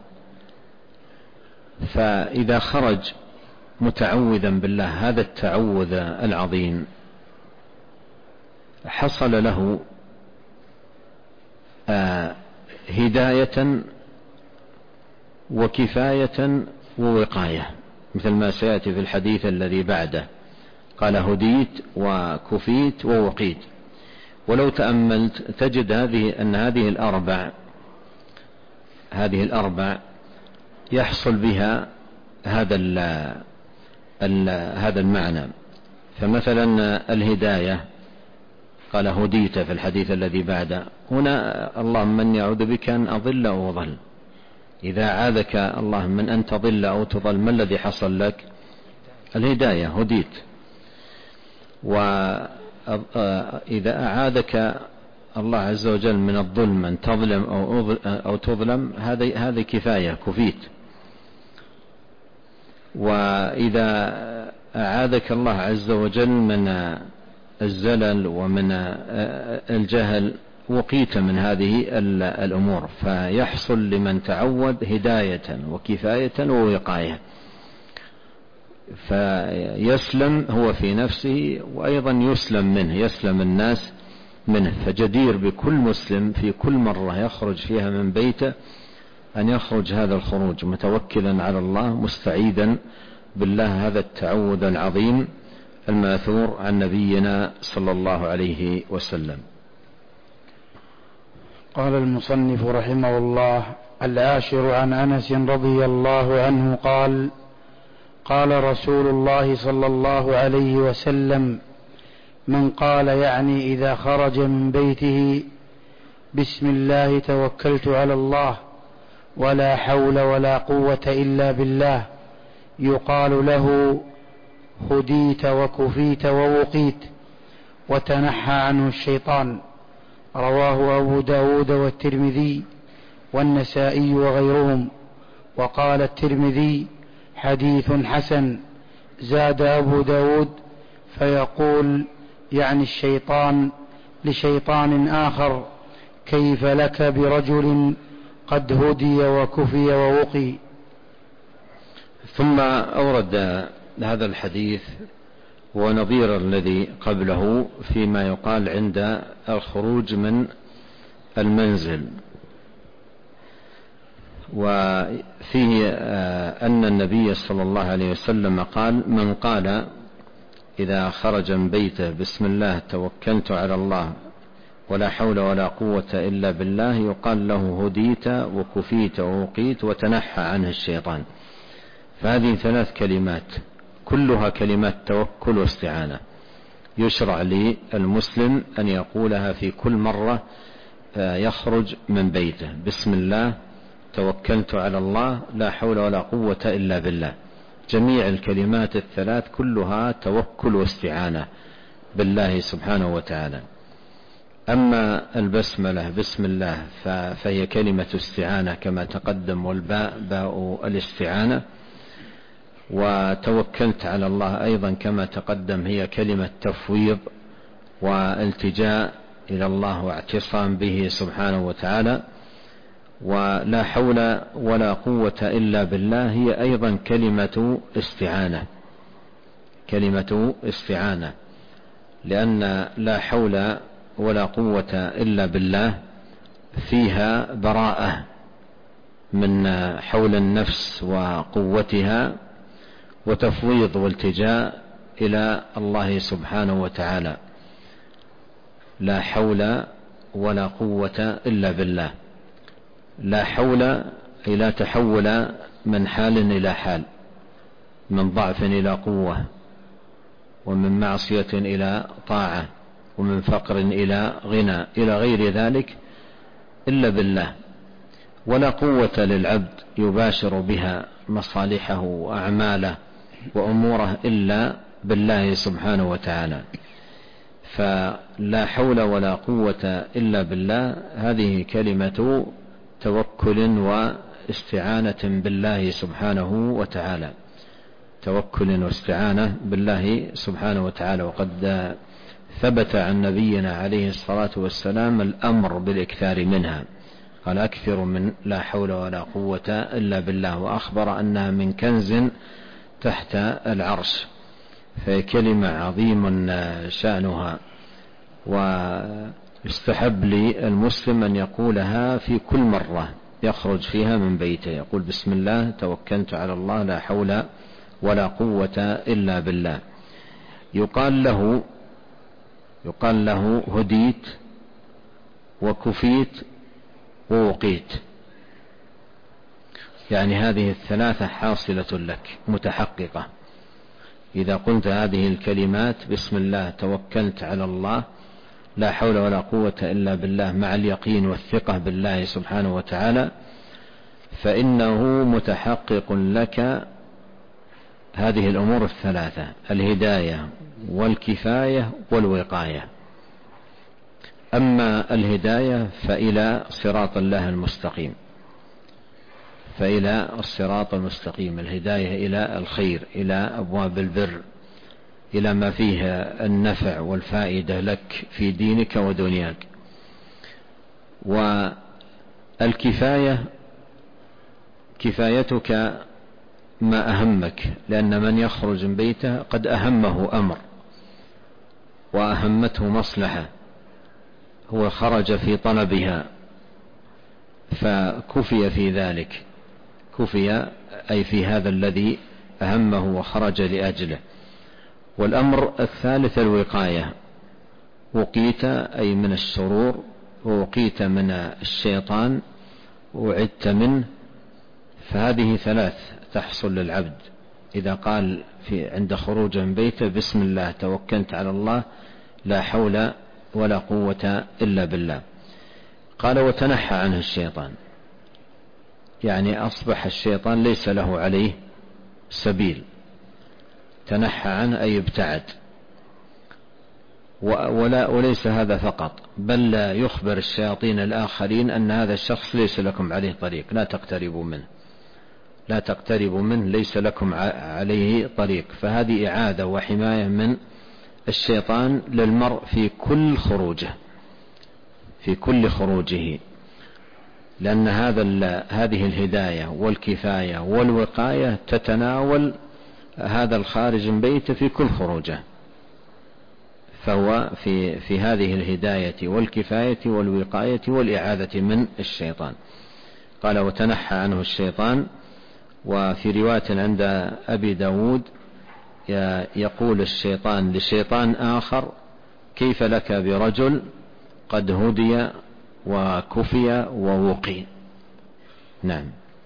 فإذا خرج متعوذا بالله هذا التعوذ العظيم، حصل له هداية وكفاية ووقاية، مثل ما سيأتي في الحديث الذي بعده، قال: هديت وكفيت ووقيت. ولو تأملت تجد أن هذه الأربع يحصل بها هذا المعنى. فمثلا الهداية قال: هديت في الحديث الذي بعده. هنا اللهم من يعوذ بك أن أضل أو أضل. إذا عاذك الله من أن تضل أو تضل، ما الذي حصل لك؟ الهداية، هديت. وإذا أعاذك الله عز وجل من الظلم، أن تظلم أو تظلم، هذه كفاية، كفيت. وإذا أعاذك الله عز وجل من الزلل ومن الجهل، وقيت من هذه الأمور. فيحصل لمن تعود هداية وكفاية ووقاية، فيسلم هو في نفسه، وأيضا يسلم الناس منه. فجدير بكل مسلم في كل مرة يخرج فيها من بيته أن يخرج هذا الخروج متوكلا على الله، مستعيدا بالله، هذا التعوذ العظيم الماثور عن نبينا صلى الله عليه وسلم. قال المصنف رحمه الله: العاشر عن أنس رضي الله عنه قال: قال رسول الله صلى الله عليه وسلم: من قال، يعني إذا خرج من بيته: بسم الله توكلت على الله ولا حول ولا قوة إلا بالله، يقال له: هديت وكفيت ووقيت وتنحى عنه الشيطان. رواه أبو داود والترمذي والنسائي وغيرهم. وقال الترمذي: حديث حسن. زاد أبو داود: فيقول يعني الشيطان لشيطان آخر: كيف لك برجل قد هدي وكفي ووقي. ثم أورد هذا الحديث ونظير الذي قبله فيما يقال عند الخروج من المنزل. وفيه أن النبي صلى الله عليه وسلم قال: من قال إذا خرج من بيته: بسم الله توكلت على الله ولا حول ولا قوة إلا بالله، يقال له: هديت وكفيت ووقيت وتنحى عنه الشيطان. فهذه 3 كلمات كلها كلمات توكل واستعانة، يشرع للمسلم أن يقولها في كل مرة يخرج من بيته: بسم الله توكلت على الله لا حول ولا قوة إلا بالله. جميع الكلمات 3 كلها توكل واستعانة بالله سبحانه وتعالى. أما البسملة بسم الله فهي كلمة استعانة كما تقدم، والباء باء الاستعانة. وتوكلت على الله أيضا كما تقدم هي كلمة تفويض والتجاء إلى الله واعتصام به سبحانه وتعالى. ولا حول ولا قوة إلا بالله هي أيضا كلمة استعانة، لأن لا حول ولا قوة إلا بالله فيها براءة من حول النفس وقوتها، وتفويض والتجاء إلى الله سبحانه وتعالى. لا حول ولا قوة إلا بالله. لا حول أي لا تحول من حال إلى حال، من ضعف إلى قوة، ومن معصية إلى طاعة، ومن فقر إلى غنى إلى غير ذلك إلا بالله. ولا قوة للعبد يباشر بها مصالحه وأعماله وأموره إلا بالله سبحانه وتعالى. فلا حول ولا قوة إلا بالله هذه كلمة توكل واستعانة بالله سبحانه وتعالى، توكل واستعانة بالله سبحانه وتعالى. وقد ثبت عن نبينا عليه الصلاة والسلام الأمر بالإكثار منها، قال أكثر من لا حول ولا قوة إلا بالله، وأخبر أنها من كنز تحت العرش، فهي كلمة عظيم شأنها، ويستحب للمسلم أن يقولها في كل مرة يخرج فيها من بيته، يقول بسم الله توكلت على الله لا حول ولا قوة إلا بالله. يقال له هديت وكفيت ووقيت، يعني هذه الثلاثة حاصلة لك متحققة. إذا قلت هذه الكلمات بسم الله توكلت على الله لا حول ولا قوة إلا بالله مع اليقين والثقة بالله سبحانه وتعالى، فإنه متحقق لك هذه الأمور الثلاثة: الهداية والكفاية والوقاية. أما الهداية فإلى صراط الله المستقيم، فإلى الصراط المستقيم، الهداية إلى الخير، إلى أبواب البر، إلى ما فيه النفع والفائدة لك في دينك ودنياك. والكفاية كفايتك ما أهمك، لأن من يخرج من بيته قد أهمه أمر وأهمته مصلحة، هو خرج في طلبها فكفي في ذلك، كفي أي في هذا الذي أهمه وخرج لأجله. والأمر الثالث الوقاية، وقيت أي من الشرور، ووقيت من الشيطان، وعدت منه. فهذه ثلاث تحصل للعبد إذا قال عند خروجه من بيته بسم الله توكلت على الله لا حول ولا قوة إلا بالله. قال وتنحى عنه الشيطان، يعني أصبح الشيطان ليس له عليه سبيل، تنحى عنه أي ابتعد. وليس هذا فقط، بل لا يخبر الشياطين الآخرين أن هذا الشخص ليس لكم عليه طريق، لا تقتربوا منه، لا تقتربوا منه، ليس لكم عليه طريق. فهذه إعادة وحماية من الشيطان للمرء في كل خروجه، في كل خروجه، لأن هذه الهداية والكفاية والوقاية تتناول هذا الخارج من بيته في كل خروجه، فهو في هذه الهداية والكفاية والوقاية والإعادة من الشيطان. قال وتنحى عنه الشيطان. وفي رواية عند أبي داود يقول الشيطان لشيطان آخر كيف لك برجل قد هدي وكفي ووقي. نعم.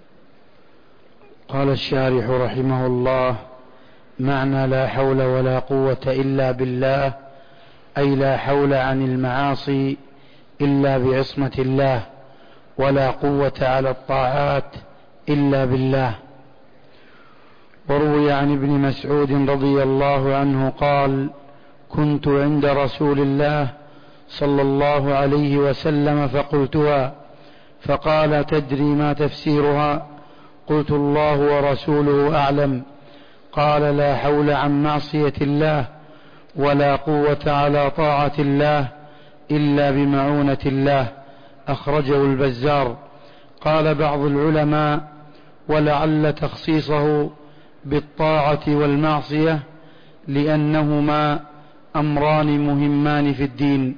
قال الشارح رحمه الله: معنى لا حول ولا قوة إلا بالله أي لا حول عن المعاصي إلا بعصمة الله، ولا قوة على الطاعات إلا بالله. وروي عن ابن مسعود رضي الله عنه قال: كنت عند رسول الله صلى الله عليه وسلم فقلتها، فقال: تدري ما تفسيرها؟ قلت: الله ورسوله أعلم. قال: لا حول عن معصية الله، ولا قوة على طاعة الله إلا بمعونة الله. أخرجه البزار. قال بعض العلماء: ولعل تخصيصه بالطاعة والمعصية لأنهما أمران مهمان في الدين.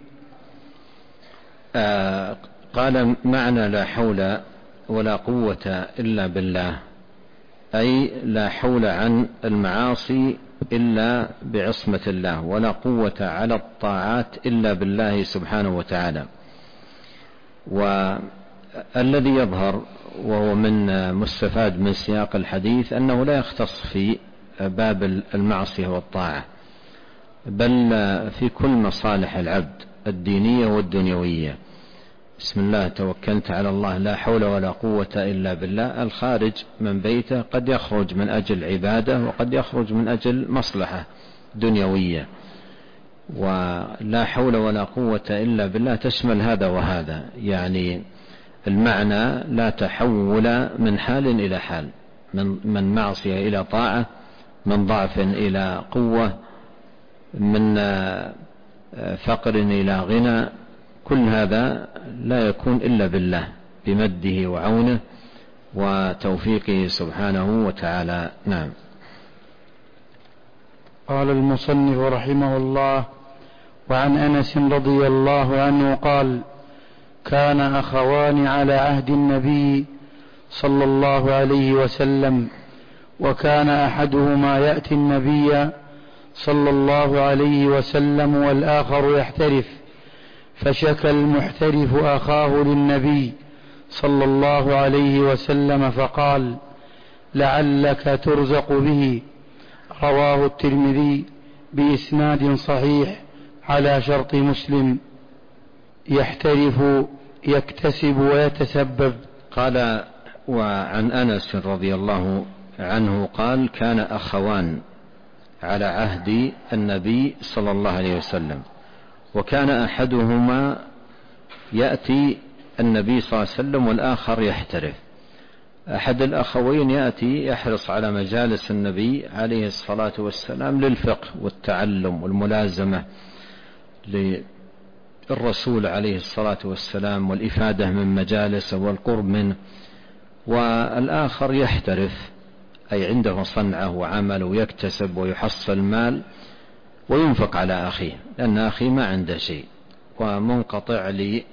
قال معنى لا حول ولا قوة إلا بالله أي لا حول عن المعاصي إلا بعصمة الله، ولا قوة على الطاعات إلا بالله سبحانه وتعالى. الذي يظهر وهو من مستفاد من سياق الحديث أنه لا يختص في باب المعصية والطاعة، بل في كل مصالح العبد الدينية والدنيوية. بسم الله توكلت على الله لا حول ولا قوة إلا بالله. الخارج من بيته قد يخرج من أجل عبادة وقد يخرج من أجل مصلحة دنيوية، ولا حول ولا قوة إلا بالله تشمل هذا وهذا، يعني المعنى لا تحول من حال إلى حال، من معصية إلى طاعة، من ضعف إلى قوة، من فقر إلى غنى، كل هذا لا يكون إلا بالله بمده وعونه وتوفيقه سبحانه وتعالى. نعم. قال المصنف رحمه الله: وعن أنس رضي الله عنه قال: كان أخوان على عهد النبي صلى الله عليه وسلم، وكان أحدهما يأتي النبي صلى الله عليه وسلم والآخر يحترف، فشكى المحترف أخاه للنبي صلى الله عليه وسلم فقال: لعلك ترزق به. رواه الترمذي بإسناد صحيح على شرط مسلم. يحترف يكتسب ويتسبب. قال: وعن أنس رضي الله عنه قال: كان أخوان على عهد النبي صلى الله عليه وسلم، وكان أحدهما يأتي النبي صلى الله عليه وسلم والآخر يحترف. أحد الأخوين يأتي يحرص على مجالس النبي عليه الصلاة والسلام للفقه والتعلم والملازمة للرسول عليه الصلاة والسلام والإفادة من مجالسه والقرب منه، والآخر يحترف أي عنده صنعة وعمل ويكتسب ويحصل مال وينفق على أخيه، لأن أخيه ما عنده شيء ومنقطع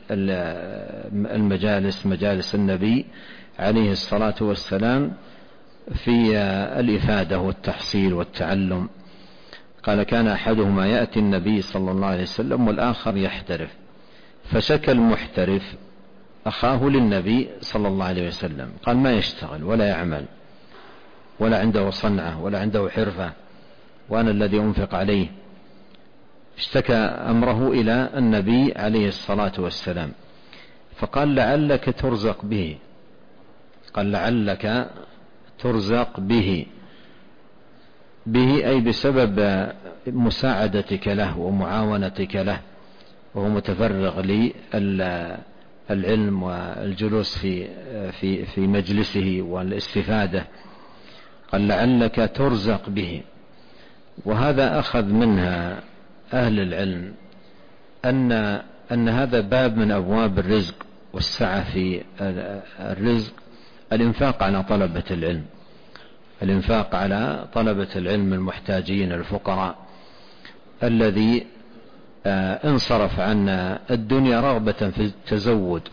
للمجالس مجالس النبي عليه الصلاة والسلام في الإفادة والتحصيل والتعلم. قال: كان أحدهما يأتي النبي صلى الله عليه وسلم والآخر يحترف، فشكى المحترف أخاه للنبي صلى الله عليه وسلم، قال: ما يشتغل ولا يعمل ولا عنده صنعة ولا عنده حرفة، وأنا الذي أنفق عليه. اشتكى أمره إلى النبي عليه الصلاة والسلام، فقال: لعلك ترزق به. قال: لعلك ترزق به أي بسبب مساعدتك له ومعاونتك له، وهو متفرغ للعلم والجلوس في مجلسه والاستفادة. قال: لعلك ترزق به. وهذا أخذ منها أهل العلم أن هذا باب من أبواب الرزق والسعة في الرزق، الإنفاق على طلبة العلم، الإنفاق على طلبة العلم المحتاجين الفقراء، الذي انصرف عن الدنيا رغبة في التزود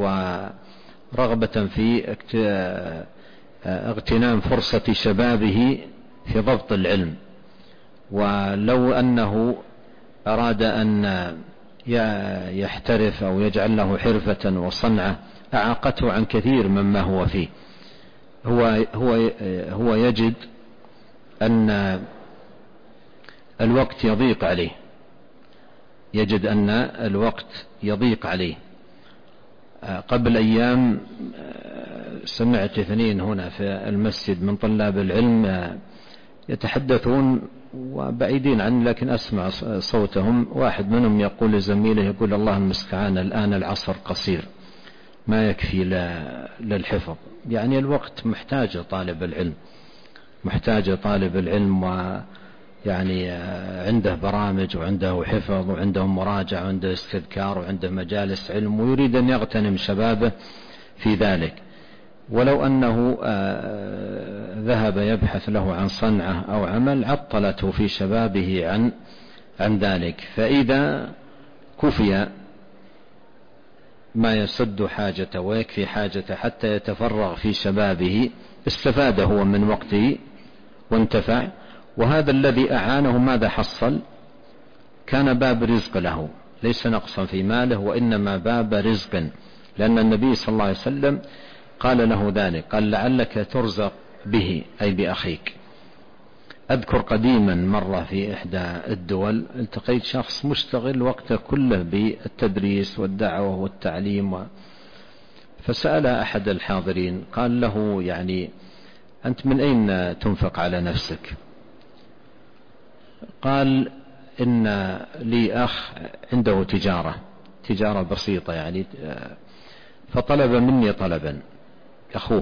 ورغبة في اغتنام فرصة شبابه في ضبط العلم. ولو أنه أراد أن يحترف أو يجعل له حرفة وصنعة أعاقته عن كثير مما هو فيه. هو يجد أن الوقت يضيق عليه. قبل أيام سمعت اثنين هنا في المسجد من طلاب العلم يتحدثون وبعيدين عني، لكن أسمع صوتهم. واحد منهم يقول لزميله، يقول: الله المستعان، الآن العصر قصير ما يكفي للحفظ. يعني الوقت محتاج طالب العلم، ويعني عنده برامج وعنده حفظ وعنده مراجعة وعنده استذكار وعنده مجالس علم، ويريد أن يغتنم شبابه في ذلك. ولو أنه ذهب يبحث له عن صنعة أو عمل عطلته في شبابه عن ذلك. فإذا كفي ما يسد حاجته ويكفي حاجته حتى يتفرغ في شبابه، استفاد هو من وقته وانتفع. وهذا الذي أعانه ماذا حصل؟ كان باب رزق له، ليس نقصا في ماله وإنما باب رزق لأن النبي صلى الله عليه وسلم قال له ذلك، قال لعلك ترزق به أي بأخيك. أذكر قديما مرة في إحدى الدول التقيت شخص مشتغل وقته كله بالتدريس والدعوة والتعليم، فسأل أحد الحاضرين قال له يعني أنت من أين تنفق على نفسك؟ قال إن لي أخ عنده تجارة بسيطة يعني، فطلب مني طلبا، أخوه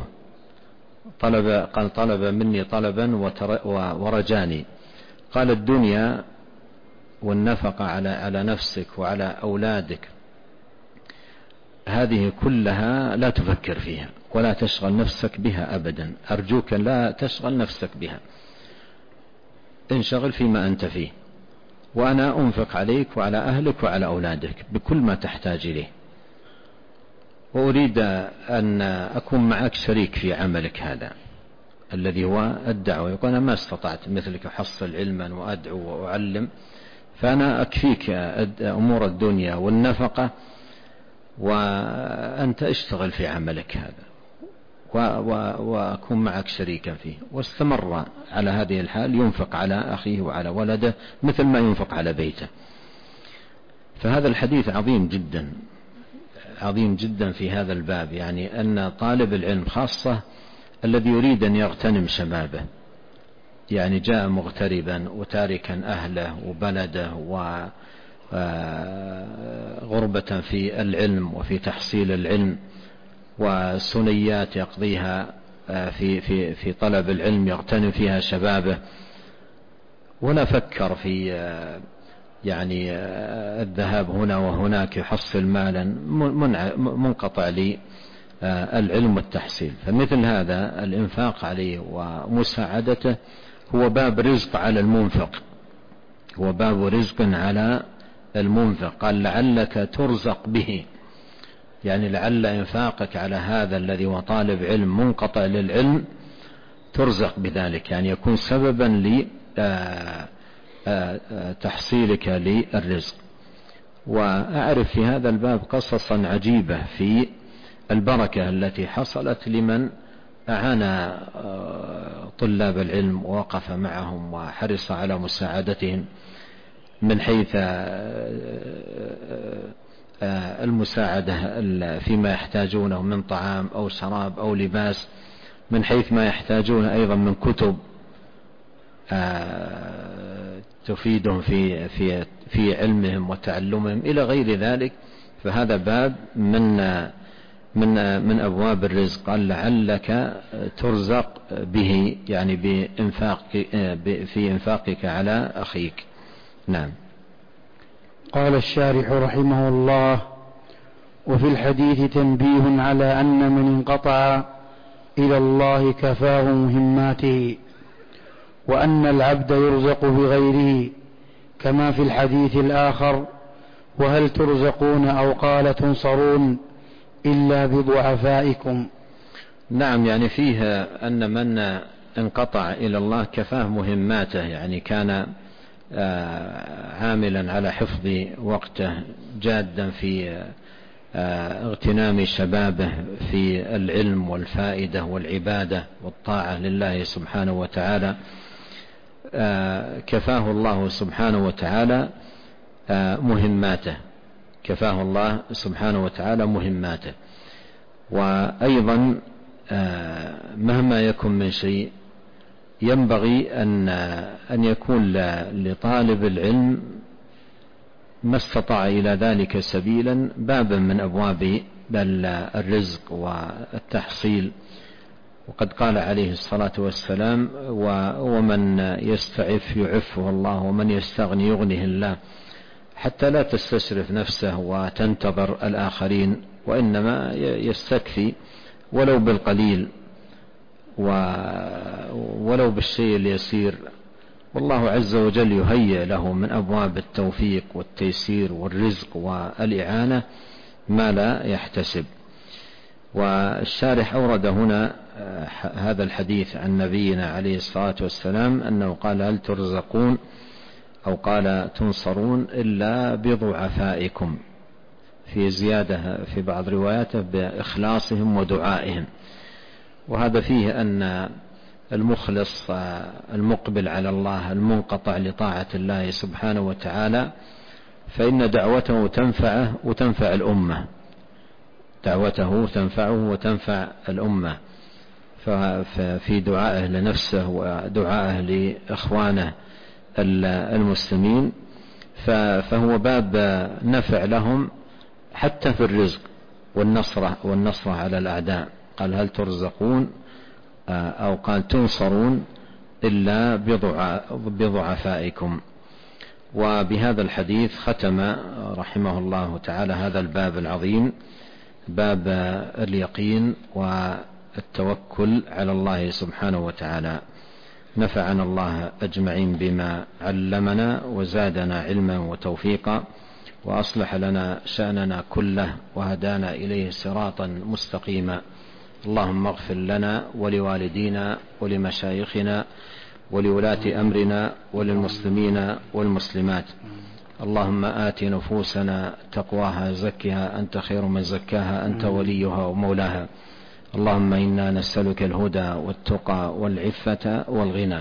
طلب مني طلبا ورجاني، قال الدنيا والنفقة على نفسك وعلى أولادك هذه كلها لا تفكر فيها ولا تشغل نفسك بها أبدا، أرجوك لا تشغل نفسك بها، انشغل فيما أنت فيه، وأنا أنفق عليك وعلى أهلك وعلى أولادك بكل ما تحتاج إليه، وأريد أن أكون معك شريك في عملك هذا الذي هو الدعوة. يقول أنا ما استطعت مثلك أحصل علما وأدعو وأعلم، فأنا أكفيك أمور الدنيا والنفقة، وأنت اشتغل في عملك هذا وأكون معك شريكا فيه. واستمر على هذه الحال، ينفق على أخيه وعلى ولده مثل ما ينفق على بيته. فهذا الحديث عظيم جدا عظيم جدا في هذا الباب، يعني أن طالب العلم خاصة الذي يريد أن يغتنم شبابه، يعني جاء مغتربا وتاركا أهله وبلده وغربة في العلم وفي تحصيل العلم، وسنيات يقضيها في طلب العلم يغتنم فيها شبابه، ولا فكر في يعني الذهاب هنا وهناك يحصل مالا، منقطع للعلم والتحصيل. فمثل هذا الإنفاق عليه ومساعدته هو باب رزق على المنفق، هو باب رزق على المنفق. قال لعلك ترزق به، يعني لعل إنفاقك على هذا الذي هو طالب علم منقطع للعلم ترزق بذلك، يعني يكون سببا لتحصيلك للرزق. وأعرف في هذا الباب قصصا عجيبة في البركة التي حصلت لمن أعان طلاب العلم ووقف معهم وحرص على مساعدتهم من حيث المساعدة فيما يحتاجونه من طعام أو شراب أو لباس، من حيث ما يحتاجون أيضا من كتب تفيدهم في علمهم وتعلمهم إلى غير ذلك. فهذا باب من أبواب الرزق. قال لعلك ترزق به، يعني في إنفاقك على أخيك. نعم. قال الشارح رحمه الله: وفي الحديث تنبيه على أن من انقطع إلى الله كفاه مهماته، وأن العبد يرزق بغيره، كما في الحديث الآخر: وهل ترزقون أو قال تنصرون إلا بضعفائكم. نعم، يعني فيه أن من انقطع إلى الله كفاه مهماته، يعني كان عاملا على حفظ وقته، جادا في اغتنام شبابه في العلم والفائدة والعبادة والطاعة لله سبحانه وتعالى، كفاه الله سبحانه وتعالى مهماته، كفاه الله سبحانه وتعالى مهماته. وأيضا مهما يكن من شيء ينبغي أن يكون لطالب العلم ما استطاع إلى ذلك سبيلا، بابا من أبواب الرزق والتحصيل. وقد قال عليه الصلاة والسلام: ومن يستعف يعفه الله، ومن يستغني يغنه الله، حتى لا تستشرف نفسه وتنتظر الآخرين، وإنما يستكفي ولو بالقليل ولو بالشيء اليسير، والله عز وجل يهيئ له من أبواب التوفيق والتيسير والرزق والإعانة ما لا يحتسب. والشارح أورد هنا هذا الحديث عن نبينا عليه الصلاة والسلام أنه قال: هل ترزقون أو قال تنصرون إلا بضعفائكم، في زيادة في بعض رواياته بإخلاصهم ودعائهم. وهذا فيه أن المخلص المقبل على الله المنقطع لطاعة الله سبحانه وتعالى فإن دعوته تنفعه وتنفع الأمة، دعوته تنفعه وتنفع الأمة، ففي دعائه لنفسه ودعائه لإخوانه المسلمين فهو باب نفع لهم حتى في الرزق والنصرة على الأعداء. قال هل ترزقون أو قال تنصرون إلا بضعفائكم. وبهذا الحديث ختم رحمه الله تعالى هذا الباب العظيم، باب اليقين والتوكل على الله سبحانه وتعالى. نفعنا الله أجمعين بما علمنا وزادنا علما وتوفيقا، وأصلح لنا شأننا كله وهدانا إليه صراطا مستقيما. اللهم اغفر لنا ولوالدينا ولمشايخنا ولولاة أمرنا وللمسلمين والمسلمات. اللهم آت نفوسنا تقواها زكها أنت خير من زكاها أنت وليها ومولاها. اللهم إنا نسألك الهدى والتقى والعفة والغنى.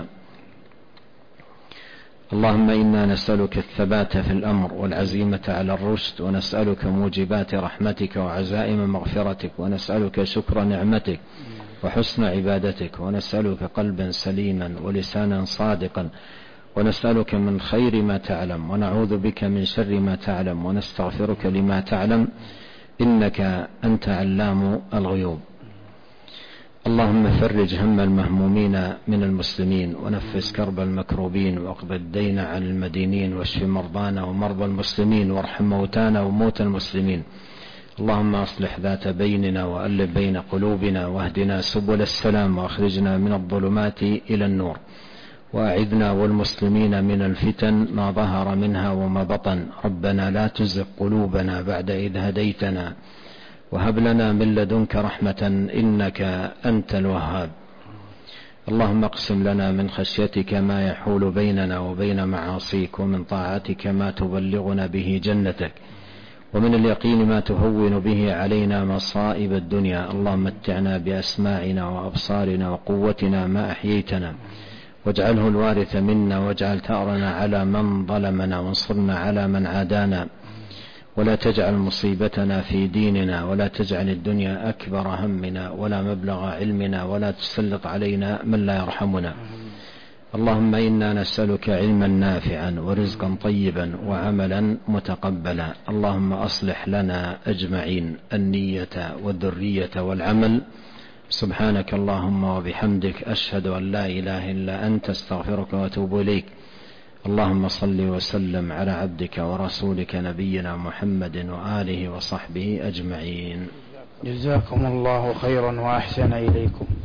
اللهم إنا نسألك الثبات في الأمر والعزيمة على الرشد، ونسألك موجبات رحمتك وعزائم مغفرتك، ونسألك شكر نعمتك وحسن عبادتك، ونسألك قلبا سليما ولسانا صادقا، ونسألك من خير ما تعلم ونعوذ بك من شر ما تعلم، ونستغفرك لما تعلم إنك أنت علام الغيوب. اللهم فرج هم المهمومين من المسلمين، ونفس كرب المكروبين، واقض الدين عن المدينين، واشف مرضانا ومرضى المسلمين، وارحم موتانا وموتى المسلمين. اللهم أصلح ذات بيننا وألف بين قلوبنا، واهدنا سبل السلام، وأخرجنا من الظلمات إلى النور، وأعذنا والمسلمين من الفتن ما ظهر منها وما بطن. ربنا لا تزغ قلوبنا بعد إذ هديتنا، وهب لنا من لدنك رحمة إنك أنت الوهاب. اللهم اقسم لنا من خشيتك ما يحول بيننا وبين معاصيك، ومن طاعتك ما تبلغنا به جنتك، ومن اليقين ما تهون به علينا مصائب الدنيا. اللهم متعنا بأسماعنا وأبصارنا وقوتنا ما أحييتنا، واجعله الوارث منا، واجعل ثأرنا على من ظلمنا، وانصرنا على من عادانا، ولا تجعل مصيبتنا في ديننا، ولا تجعل الدنيا أكبر همنا ولا مبلغ علمنا، ولا تسلط علينا من لا يرحمنا. اللهم إنا نسألك علما نافعا ورزقا طيبا وعملا متقبلا. اللهم أصلح لنا أجمعين النية والذرية والعمل. سبحانك اللهم وبحمدك، أشهد أن لا إله إلا أنت، استغفرك وأتوب إليك. اللهم صل وسلم على عبدك ورسولك نبينا محمد وآله وصحبه أجمعين. جزاكم الله خيرا وأحسن إليكم.